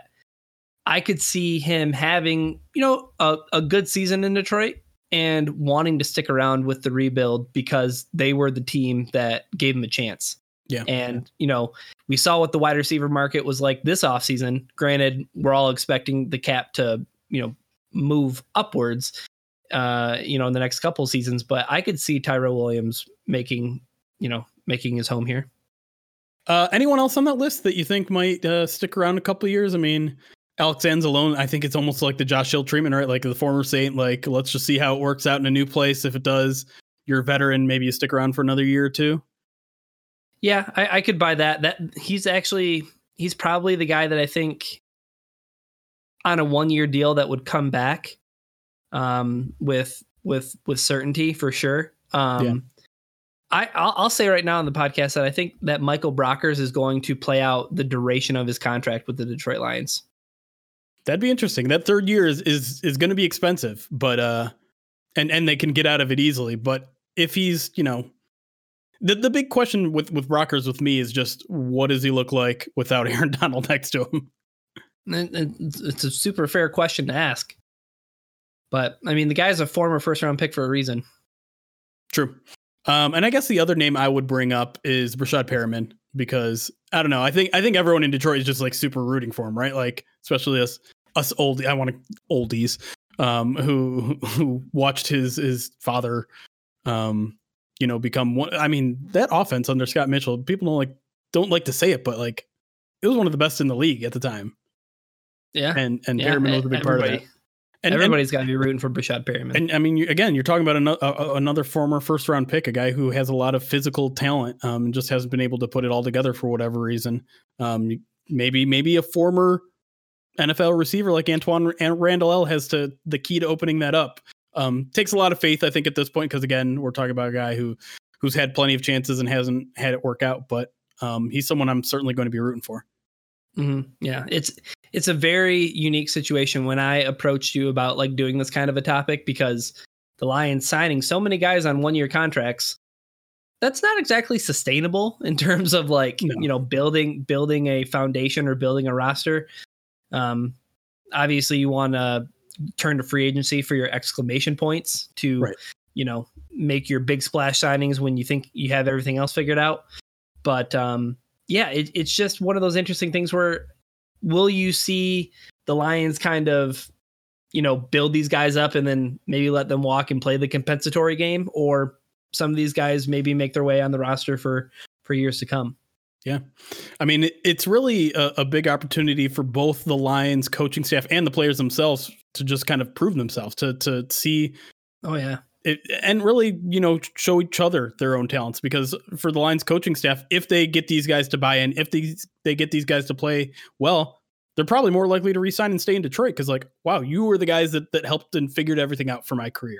I could see him having, you know, a, a good season in Detroit and wanting to stick around with the rebuild because they were the team that gave him a chance. Yeah. And, you know, we saw what the wide receiver market was like this offseason. Granted, we're all expecting the cap to, you know, move upwards, uh, you know, in the next couple seasons, but I could see Tyrell Williams making, you know, making his home here. Uh, anyone else on that list that you think might uh, stick around a couple of years? I mean, Alex Anzalone, I think it's almost like the Josh Hill treatment, right? Like the former Saint, like, let's just see how it works out in a new place. If it does, you're a veteran, maybe you stick around for another year or two. Yeah, I, I could buy that. That he's actually, he's probably the guy that I think on a one-year deal that would come back um, with, with, with certainty for sure. Um, yeah. I, I'll, I'll say right now on the podcast that I think that Michael Brockers is going to play out the duration of his contract with the Detroit Lions. That'd be interesting. That third year is is is going to be expensive, but uh, and and they can get out of it easily. But if he's, you know, the the big question with with Brockers with me is just what does he look like without Aaron Donald next to him? It's a super fair question to ask. But I mean, the guy's a former first round pick for a reason. True. Um, and I guess the other name I would bring up is Breshad Perriman, because I don't know. I think I think everyone in Detroit is just like super rooting for him, right? Like especially us us old I want to oldies um, who who watched his his father, um, you know, become one. I mean, that offense under Scott Mitchell, people don't like don't like to say it, but like it was one of the best in the league at the time. Yeah, and and yeah, Perriman was a big part of that. And everybody's got to be rooting for Breshad Perriman. And I mean, you, again, you're talking about another, uh, another former first round pick, a guy who has a lot of physical talent, um, and just hasn't been able to put it all together for whatever reason. Um, maybe, maybe a former N F L receiver like Antoine Randall L has to the key to opening that up. Um, takes a lot of faith, I think, at this point, because again, we're talking about a guy who who's had plenty of chances and hasn't had it work out, but um, he's someone I'm certainly going to be rooting for. Mm-hmm. Yeah, it's it's a very unique situation when I approached you about like doing this kind of a topic, because the Lions signing so many guys on one year contracts, that's not exactly sustainable in terms of like, no. you know, building building a foundation or building a roster. Um, obviously, you want to turn to free agency for your exclamation points to, right. you know, make your big splash signings when you think you have everything else figured out. But um, yeah, it, it's just one of those interesting things where will you see the Lions kind of, you know, build these guys up and then maybe let them walk and play the compensatory game, or some of these guys maybe make their way on the roster for, for years to come. Yeah. I mean, it, it's really a, a big opportunity for both the Lions coaching staff and the players themselves to just kind of prove themselves, to, to see. Oh yeah. It, and really, you know, show each other their own talents, because for the Lions coaching staff, if they get these guys to buy in, if these, they get these guys to play well, they're probably more likely to resign and stay in Detroit. Cause like, wow, you were the guys that, that helped and figured everything out for my career.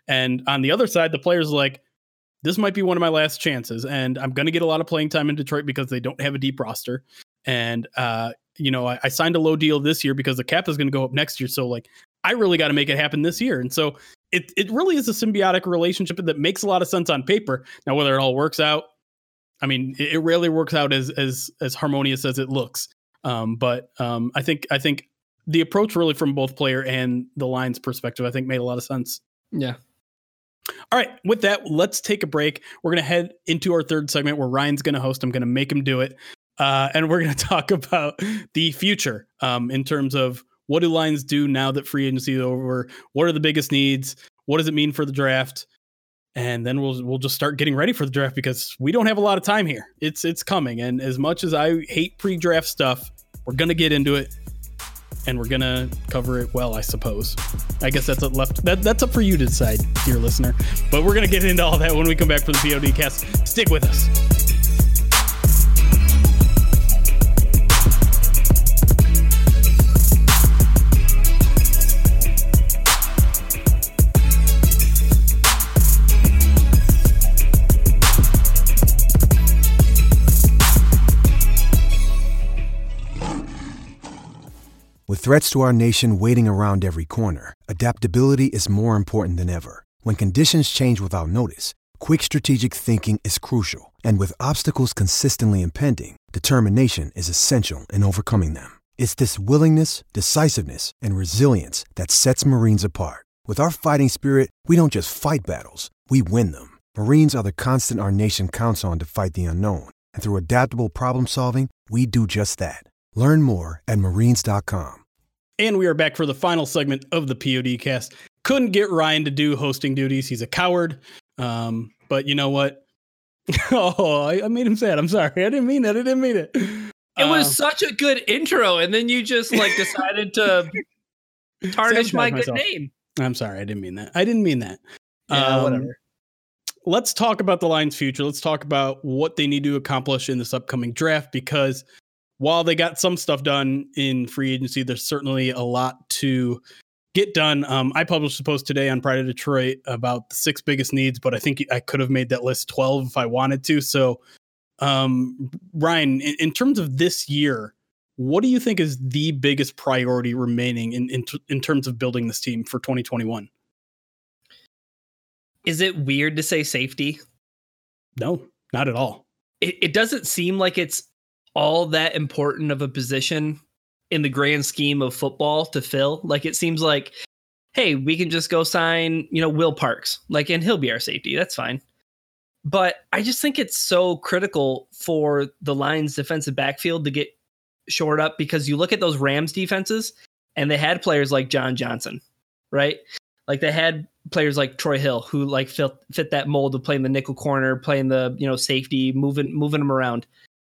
And on the other side, the players are like, this might be one of my last chances, and I'm going to get a lot of playing time in Detroit because they don't have a deep roster. And, uh, you know, I, I signed a low deal this year because the cap is going to go up next year. So, like, I really got to make it happen this year. And so it it really is a symbiotic relationship that makes a lot of sense on paper. Now, whether it all works out, I mean, it, it rarely works out as as as harmonious as it looks. Um, but um, I think I think the approach really from both player and the Lions perspective, I think made a lot of sense. Yeah. All right, with that, let's take a break. We're going to head into our third segment where Ryan's going to host. I'm going to make him do it. Uh, and we're going to talk about the future um, in terms of what do Lions do now that free agency is over? What are the biggest needs? What does it mean for the draft? And then we'll we'll just start getting ready for the draft because we don't have a lot of time here. It's it's coming. And as much as I hate pre-draft stuff, we're going to get into it. And we're going to cover it well, I suppose. I guess that's up left. That, that's up for you to decide, dear listener. But we're going to get into all that when we come back for the PODcast. Stick with us. With threats to our nation waiting around every corner, adaptability is more important than ever. When conditions change without notice, quick strategic thinking is crucial. And with obstacles consistently impending, determination is essential in overcoming them. It's this willingness, decisiveness, and resilience that sets Marines apart. With our fighting spirit, we don't just fight battles, we win them. Marines are the constant our nation counts on to fight the unknown. And through adaptable problem solving, we do just that. Learn more at marines dot com. And we are back for the final segment of the PODcast. Couldn't get Ryan to do hosting duties. He's a coward. Um, but you know what? oh, I, I made him sad. I'm sorry. I didn't mean that. I didn't mean it. It uh, was such a good intro, and then you just like decided to tarnish my good myself. name. I'm sorry. I didn't mean that. I didn't mean that. Yeah, um, whatever. Let's talk about the Lions' future. Let's talk about what they need to accomplish in this upcoming draft, because while they got some stuff done in free agency, there's certainly a lot to get done. Um, I published a post today on Pride of Detroit about the six biggest needs, but I think I could have made that list twelve if I wanted to. So, um, Ryan, in, in terms of this year, what do you think is the biggest priority remaining in, in, in terms of building this team for twenty twenty-one? Is it weird to say safety? No, not at all. It, it doesn't seem like it's all that important of a position in the grand scheme of football to fill. Like, it seems like, hey, we can just go sign, you know, Will Parks, like, and he'll be our safety. That's fine. But I just think it's so critical for the Lions defensive backfield to get shored up, because you look at those Rams defenses and they had players like John Johnson, right? Like, they had players like Troy Hill who like fit, fit that mold of playing the nickel corner, playing the, you know, safety, moving, moving them around.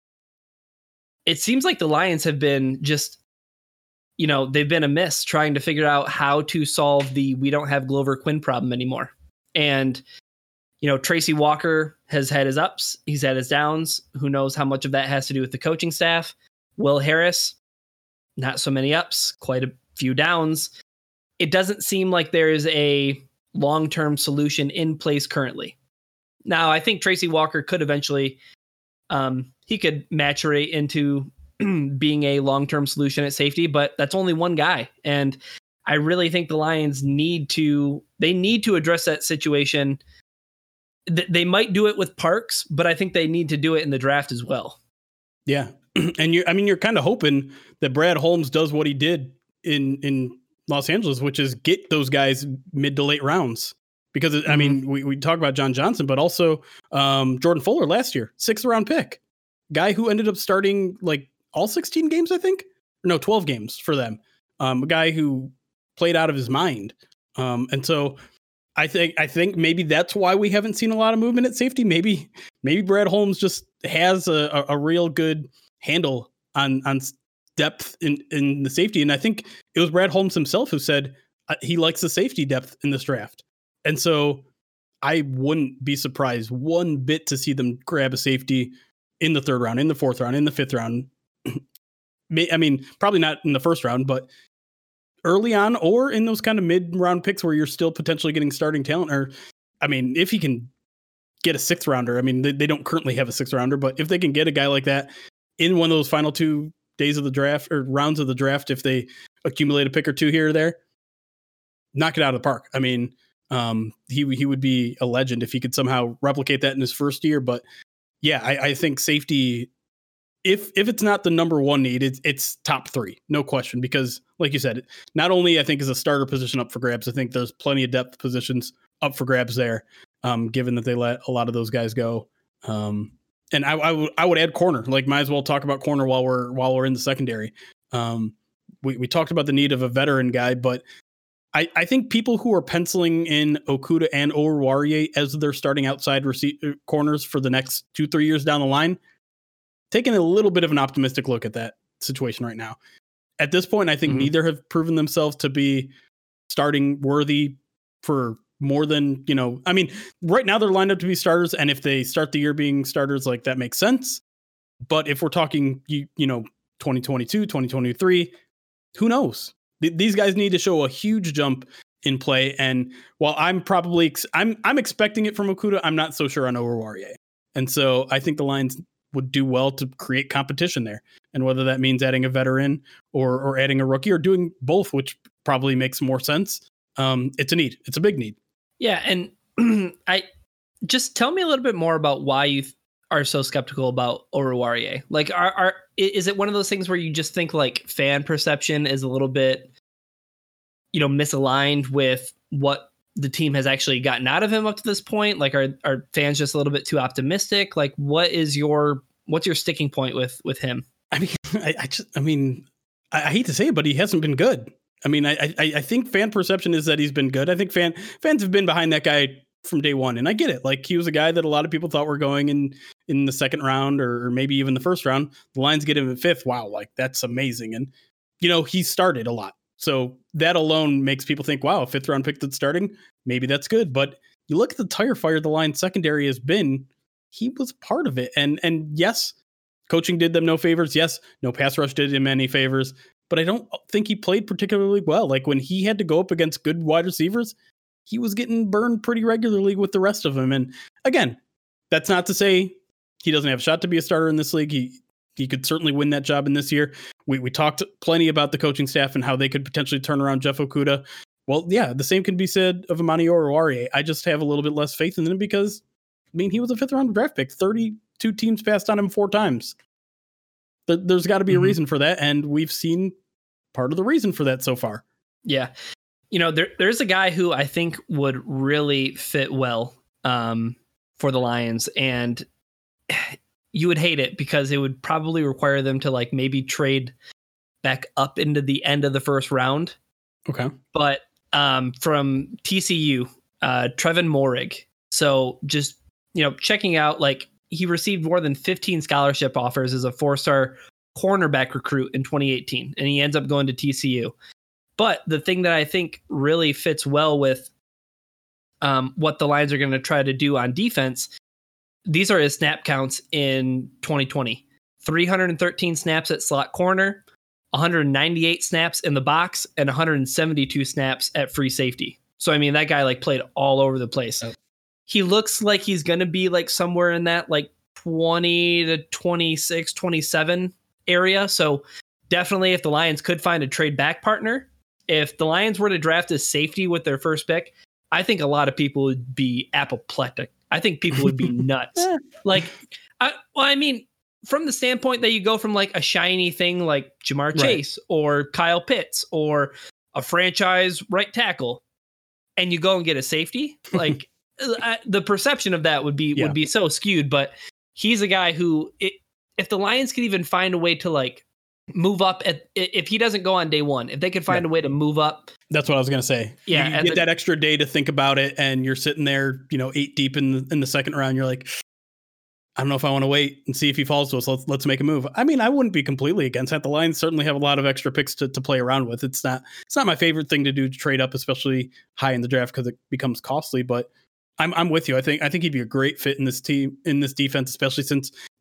It seems like the Lions have been just, you know, they've been amiss trying to figure out how to solve the we don't have Glover Quinn problem anymore. And, you know, Tracy Walker has had his ups. He's had his downs. Who knows how much of that has to do with the coaching staff? Will Harris, not so many ups, quite a few downs. It doesn't seem like there is a long-term solution in place currently. Now, I think Tracy Walker could eventually Um, he could maturate into being a long-term solution at safety, but that's only one guy. And I really think the Lions need to, they need to address that situation. Th- they might do it with Parks, but I think they need to do it in the draft as well. Yeah. And you, I mean, you're kind of hoping that Brad Holmes does what he did in, in Los Angeles, which is get those guys mid to late rounds. Because, mm-hmm. I mean, we, we talk about John Johnson, but also um, Jordan Fuller last year, sixth round pick. Guy who ended up starting like all sixteen games, I think. Or no, twelve games for them. Um, a guy who played out of his mind. Um, and so I think I think maybe that's why we haven't seen a lot of movement at safety. Maybe maybe Brad Holmes just has a, a, a real good handle on, on depth in, in the safety. And I think it was Brad Holmes himself who said uh, he likes the safety depth in this draft. And so I wouldn't be surprised one bit to see them grab a safety in the third round, in the fourth round, in the fifth round. I mean, probably not in the first round, but early on or in those kind of mid round picks where you're still potentially getting starting talent. Or, I mean, if he can get a sixth rounder, I mean, they, they don't currently have a sixth rounder, but if they can get a guy like that in one of those final two days of the draft or rounds of the draft, if they accumulate a pick or two here or there, knock it out of the park. I mean, um, he he would be a legend if he could somehow replicate that in his first year. But yeah, I, I think safety, if if it's not the number one need, it's it's top three, no question. Because like you said, not only I think is a starter position up for grabs, I think there's plenty of depth positions up for grabs there, um, given that they let a lot of those guys go. Um, and I, I would I would add corner. Like, might as well talk about corner while we're while we're in the secondary. Um, we we talked about the need of a veteran guy, but I, I think people who are penciling in Okudah and Oruwariye as their starting outside receiver corners for the next two, three years down the line, taking a little bit of an optimistic look at that situation right now. At this point, I think mm-hmm. neither have proven themselves to be starting worthy for more than, you know, I mean, right now they're lined up to be starters. And if they start the year being starters, like, that makes sense. But if we're talking, you, you know, twenty twenty-two, twenty twenty-three, who knows? These guys need to show a huge jump in play. And while I'm probably, ex- I'm, I'm expecting it from Okudah, I'm not so sure on Oruwariye. And so I think the Lions would do well to create competition there. And whether that means adding a veteran or, or adding a rookie or doing both, which probably makes more sense. Um, it's a need. It's a big need. Yeah. And I just tell me a little bit more about why you th- are so skeptical about Oruwariye. Like, are, are, is it one of those things where you just think like fan perception is a little bit, you know, misaligned with what the team has actually gotten out of him up to this point? Like, are, are fans just a little bit too optimistic? Like, what is your, what's your sticking point with, with him? I mean, I, I just, I mean, I, I hate to say it, but he hasn't been good. I mean, I, I, I think fan perception is that he's been good. I think fan fans have been behind that guy from day one. And I get it. Like, he was a guy that a lot of people thought were going in, in the second round or, or maybe even the first round. The Lions get him at fifth. Wow. Like, that's amazing. And, you know, he started a lot. So that alone makes people think, wow, a fifth round pick that's starting, maybe that's good. But you look at the tire fire the Lions secondary has been, he was part of it. And, and yes, coaching did them no favors. Yes, no pass rush did him any favors, but I don't think he played particularly well. Like, when he had to go up against good wide receivers, he was getting burned pretty regularly with the rest of them. And again, that's not to say he doesn't have a shot to be a starter in this league. He he could certainly win that job in this year. We we talked plenty about the coaching staff and how they could potentially turn around Jeff Okudah. Well, yeah, the same can be said of Amani Oruwariye. I just have a little bit less faith in him because, I mean, he was a fifth round draft pick. thirty-two teams passed on him four times. There, there's got to be mm-hmm. a reason for that, and we've seen part of the reason for that so far. Yeah. You know, there there's a guy who I think would really fit well um, for the Lions, and you would hate it because it would probably require them to, like, maybe trade back up into the end of the first round. Okay. But um, from T C U, uh, Trevin Moehrig. So just, you know, checking out, like, he received more than fifteen scholarship offers as a four-star cornerback recruit in twenty eighteen, and he ends up going to T C U. But the thing that I think really fits well with um, what the Lions are going to try to do on defense, these are his snap counts in twenty twenty. three hundred thirteen snaps at slot corner, one hundred ninety-eight snaps in the box, and one hundred seventy-two snaps at free safety. So, I mean, that guy, like, played all over the place. Oh. He looks like he's going to be, like, somewhere in that, like, twenty to twenty-six, twenty-seven area. So definitely, if the Lions could find a trade back partner, if the Lions were to draft a safety with their first pick, I think a lot of people would be apoplectic. I think people would be nuts. Like, I, well, I mean, from the standpoint that you go from, like, a shiny thing like Jamar right. Chase or Kyle Pitts or a franchise right tackle, and you go and get a safety, like, I, the perception of that would be yeah. would be so skewed. But he's a guy who, it, if the Lions could even find a way to, like, move up at, if he doesn't go on day one, if they could find yeah. a way to move up. That's what I was going to say. Yeah. You, you get the, that extra day to think about it, and you're sitting there, you know, eight deep in the, in the second round. You're like, I don't know if I want to wait and see if he falls to us. Let's, let's make a move. I mean, I wouldn't be completely against that. The Lions certainly have a lot of extra picks to, to play around with. It's not, it's not my favorite thing to do to trade up, especially high in the draft, because it becomes costly, but I'm, I'm with you. I think, I think he'd be a great fit in this team, in this defense, especially since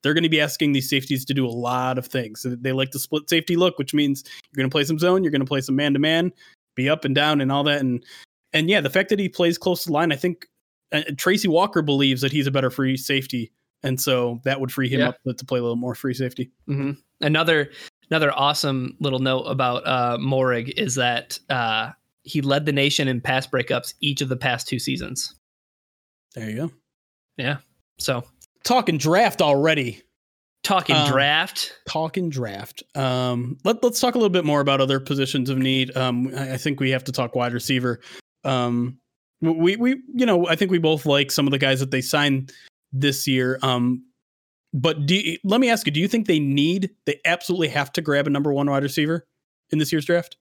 they're going to be asking these safeties to do a lot of things. They like to split safety look, which means you're going to play some zone, you're going to play some man to man, be up and down and all that. And and yeah, the fact that he plays close to the line, I think uh, Tracy Walker believes that he's a better free safety, and so that would free him yeah. up to, to play a little more free safety. Mm-hmm. Another another awesome little note about uh, Moehrig is that uh, he led the nation in pass breakups each of the past two seasons. There you go. Yeah. So talking draft already. Talking um, draft. Talking draft. Um, let, let's talk a little bit more about other positions of need. Um, I, I think we have to talk wide receiver. Um, we, we, you know, I think we both like some of the guys that they signed this year. Um, but do you, let me ask you, do you think they need, they absolutely have to grab a number one wide receiver in this year's draft?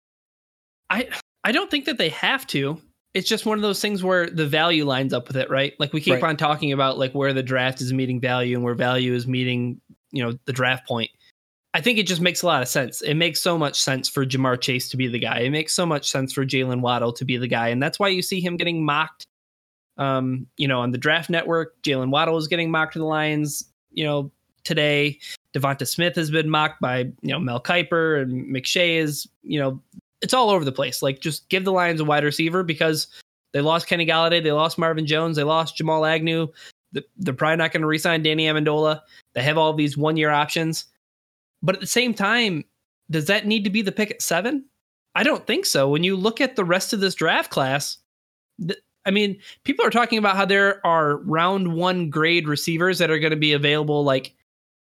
I, I don't think that they have to. It's just one of those things where the value lines up with it, right? Like we keep right. on talking about like where the draft is meeting value and where value is meeting, you know, the draft point. I think it just makes a lot of sense. It makes so much sense for Jamar Chase to be the guy. It makes so much sense for Jalen Waddle to be the guy. And that's why you see him getting mocked, um, you know, on the Draft Network. Jalen Waddle is getting mocked to the Lions, you know, today. Devonta Smith has been mocked by, you know, Mel Kiper, and McShay is, you know, it's all over the place. Like, just give the Lions a wide receiver because they lost Kenny Golladay. They lost Marvin Jones. They lost Jamal Agnew. They're probably not going to re-sign Danny Amendola. They have all these one-year options. But at the same time, does that need to be the pick at seven? I don't think so. When you look at the rest of this draft class, th- I mean, people are talking about how there are round one grade receivers that are going to be available like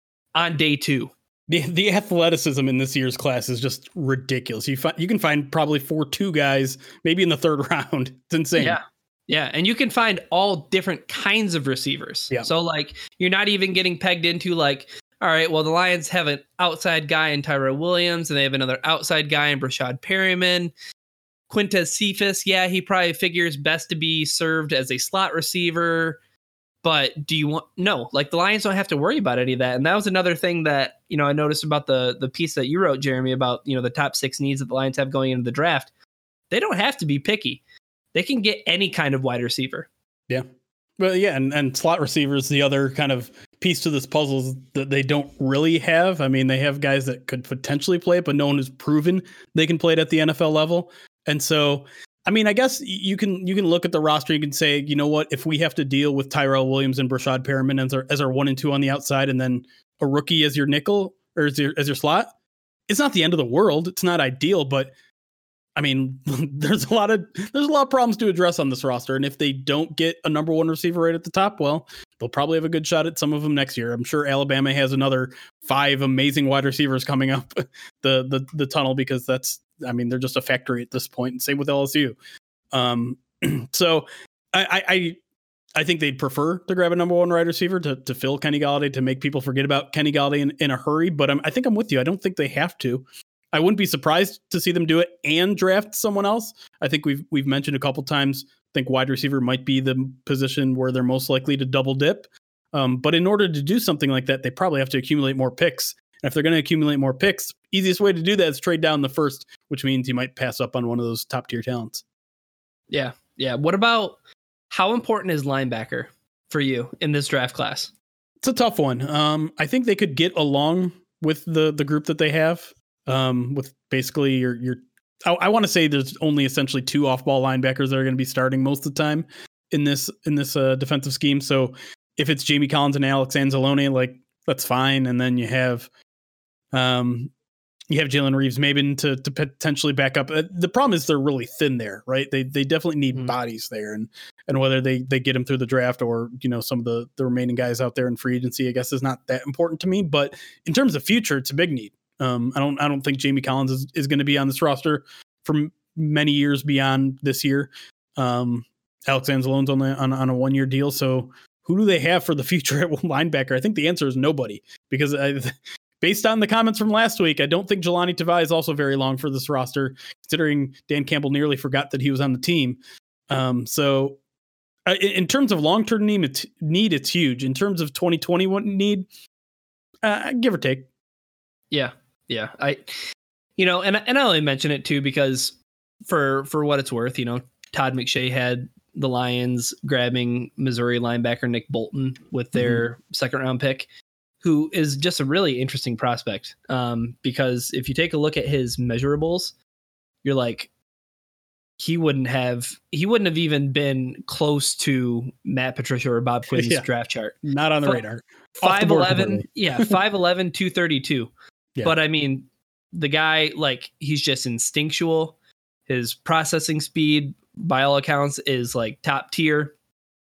on day two. The the athleticism in this year's class is just ridiculous. You find you can find probably four two guys, maybe in the third round. It's insane. Yeah. Yeah. And you can find all different kinds of receivers. Yeah. So like you're not even getting pegged into like, all right, well, the Lions have an outside guy in Tyrell Williams, and they have another outside guy in Brashad Perryman. Quintez Cephas, yeah, he probably figures best to be served as a slot receiver. But do you want, no, like the Lions don't have to worry about any of that. And that was another thing that, you know, I noticed about the the piece that you wrote, Jeremy, about, you know, the top six needs that the Lions have going into the draft. They don't have to be picky. They can get any kind of wide receiver. Yeah. Well, yeah. And, and slot receivers, the other kind of piece to this puzzle that they don't really have. I mean, they have guys that could potentially play it, but no one has proven they can play it at the N F L level. And so, I mean, I guess you can you can look at the roster. You can say, you know what, if we have to deal with Tyrell Williams and Brashad Perriman as our as our one and two on the outside, and then a rookie as your nickel or as your as your slot, it's not the end of the world. It's not ideal, but I mean, there's a lot of there's a lot of problems to address on this roster. And if they don't get a number one receiver right at the top, well, they'll probably have a good shot at some of them next year. I'm sure Alabama has another five amazing wide receivers coming up the the the tunnel because that's. I mean, they're just a factory at this point. And same with L S U. Um, so I, I I think they'd prefer to grab a number one wide receiver to, to fill Kenny Golladay, to make people forget about Kenny Golladay in, in a hurry. But I'm, I think I'm with you. I don't think they have to. I wouldn't be surprised to see them do it and draft someone else. I think we've we've mentioned a couple times, I think wide receiver might be the position where they're most likely to double dip. Um, but in order to do something like that, they probably have to accumulate more picks. And if they're going to accumulate more picks, easiest way to do that is trade down the first, which means you might pass up on one of those top tier talents. Yeah. Yeah. What about how important is linebacker for you in this draft class? It's a tough one. Um, I think they could get along with the, the group that they have um, with basically your, your, I, I want to say there's only essentially two off ball linebackers that are going to be starting most of the time in this, in this uh, defensive scheme. So if it's Jamie Collins and Alex Anzalone, like that's fine. And then you have, Um, you have Jalen Reeves-Maybin to to potentially back up. Uh, the problem is they're really thin there, right? They they definitely need mm. bodies there, and and whether they they get them through the draft or you know some of the the remaining guys out there in free agency, I guess is not that important to me. But in terms of future, it's a big need. Um, I don't I don't think Jamie Collins is, is going to be on this roster for m- many years beyond this year. Um, Alex Anzalone's on the on, on a one year deal, so who do they have for the future at linebacker? I think the answer is nobody because I. Based on the comments from last week, I don't think Jelani Tavai is also very long for this roster, considering Dan Campbell nearly forgot that he was on the team. Um, so uh, in, in terms of long-term need, it's, need, it's huge. In terms of twenty twenty-one need, uh, give or take. Yeah, yeah. I, you know, and and I only mention it too because for for what it's worth, you know, Todd McShay had the Lions grabbing Missouri linebacker Nick Bolton with their mm-hmm. second round pick. who is just a really interesting prospect. Um, because if you take a look at his measurables, you're like, he wouldn't have he wouldn't have even been close to Matt Patricia or Bob Quinn's Yeah. draft chart. Not on the F- radar. Off the five board eleven, completely. yeah, five eleven, two thirty-two. Yeah. But I mean, the guy, like, he's just instinctual. His processing speed, by all accounts, is like top tier.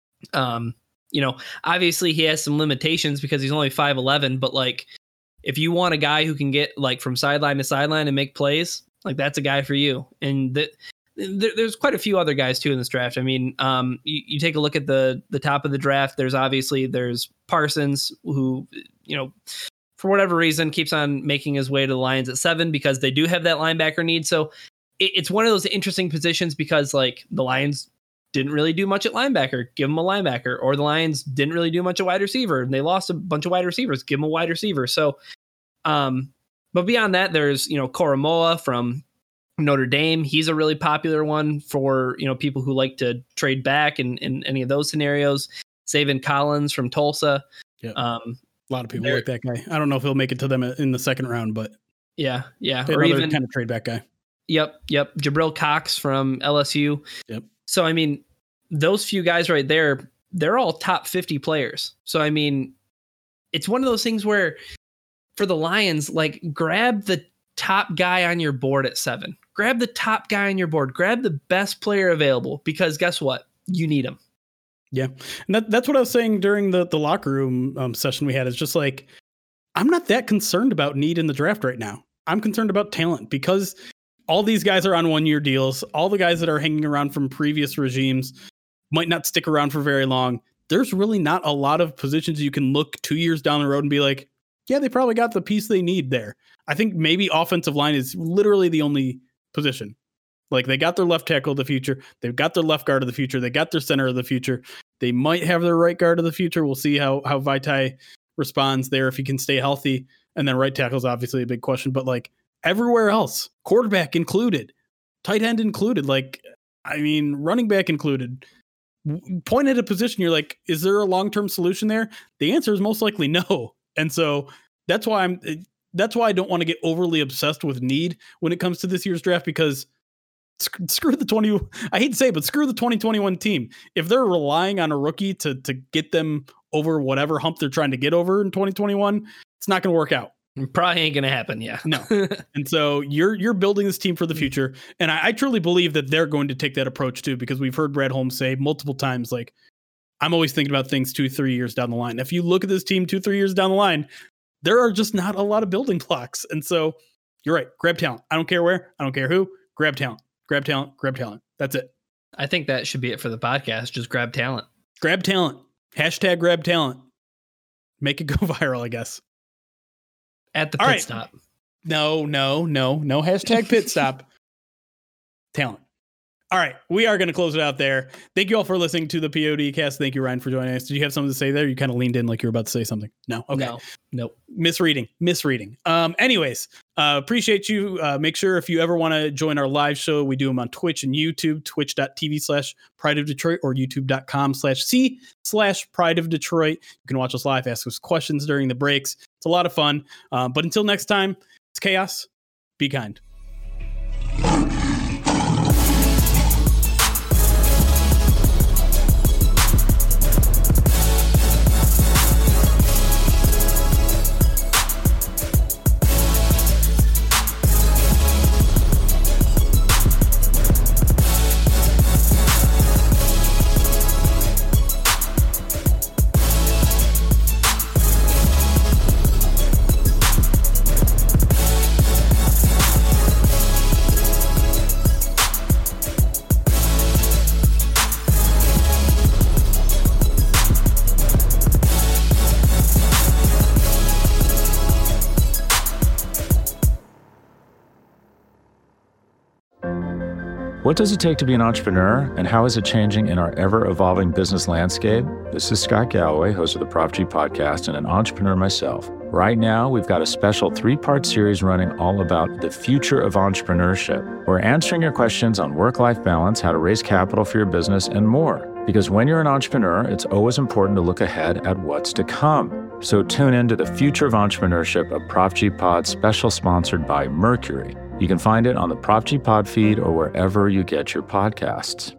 Um, you know, obviously he has some limitations because he's only five eleven, but like, if you want a guy who can get like from sideline to sideline and make plays, like, that's a guy for you. And the, there, there's quite a few other guys too in this draft. I mean, um, you, you take a look at the the top of the draft. There's obviously there's Parsons, who, you know, for whatever reason keeps on making his way to the Lions at seven because they do have that linebacker need. So it, it's one of those interesting positions because like the Lions didn't really do much at linebacker, give them a linebacker, or the Lions didn't really do much at wide receiver and they lost a bunch of wide receivers, give them a wide receiver. So, um, but beyond that, there's, you know, Koromoa from Notre Dame. He's a really popular one for, you know, people who like to trade back in, in any of those scenarios. Zaven Collins from Tulsa. Yeah. Um, A lot of people There- like that guy. I don't know if he'll make it to them in the second round, but yeah, yeah. another Or even, kind of trade back guy. yep, yep. Jabril Cox from L S U. Yep. So, I mean, those few guys right there, they're all top fifty players. So, I mean, it's one of those things where for the Lions, like, grab the top guy on your board at seven. Grab the top guy on your board. Grab the best player available because guess what? You need him. Yeah. And that, that's what I was saying during the, the locker room um, session we had. It's just like, I'm not that concerned about need in the draft right now. I'm concerned about talent because all these guys are on one year deals. All the guys that are hanging around from previous regimes might not stick around for very long. There's really not a lot of positions you can look two years down the road and be like, yeah, they probably got the piece they need there. I think maybe offensive line is literally the only position. Like, they got their left tackle of the future. They've got their left guard of the future. They got their center of the future. They might have their right guard of the future. We'll see how, how Vaitai responds there, if he can stay healthy. And then right tackle is obviously a big question, but like everywhere else, quarterback included, tight end included, like, I mean, running back included, point at a position. You're like, is there a long-term solution there? The answer is most likely no. And so that's why I'm, that's why I don't want to get overly obsessed with need when it comes to this year's draft, because screw the twenty. I hate to say it, but screw the twenty twenty-one team. If they're relying on a rookie to to get them over whatever hump they're trying to get over in twenty twenty-one, it's not going to work out. Probably ain't going to happen. Yeah. No. And so you're you're building this team for the future, and I, I truly believe that they're going to take that approach too, because we've heard Brad Holmes say multiple times, like, I'm always thinking about things two, three years down the line. If you look at this team two, three years down the line, there are just not a lot of building blocks. And so you're right. Grab talent. I don't care where. I don't care who. Grab talent. Grab talent. Grab talent. That's it. I think that should be it for the podcast. Just grab talent. Grab talent. Hashtag grab talent. Make it go viral, I guess. At the All pit right. stop. No, no, no, no hashtag pit stop. Talent. All right. We are going to close it out there. Thank you all for listening to the P O D cast. Thank you, Ryan, for joining us. Did you have something to say there? You kind of leaned in like you were about to say something. No. Okay. No. Nope. Misreading, misreading. Um, anyways, uh, appreciate you. Uh, make sure if you ever want to join our live show, we do them on Twitch and YouTube, twitch.tv slash Pride of Detroit or youtube.com slash C slash Pride of Detroit. You can watch us live, ask us questions during the breaks. It's a lot of fun. Uh, but until next time, it's chaos. Be kind. What does it take to be an entrepreneur, and how is it changing in our ever-evolving business landscape? This is Scott Galloway, host of the Prop G podcast and an entrepreneur myself. Right now, we've got a special three-part series running all about the future of entrepreneurship. We're answering your questions on work-life balance, how to raise capital for your business, and more. Because when you're an entrepreneur, it's always important to look ahead at what's to come. So tune in to the Future of Entrepreneurship, a Prop G Pod special sponsored by Mercury. You can find it on the Prop G Pod feed or wherever you get your podcasts.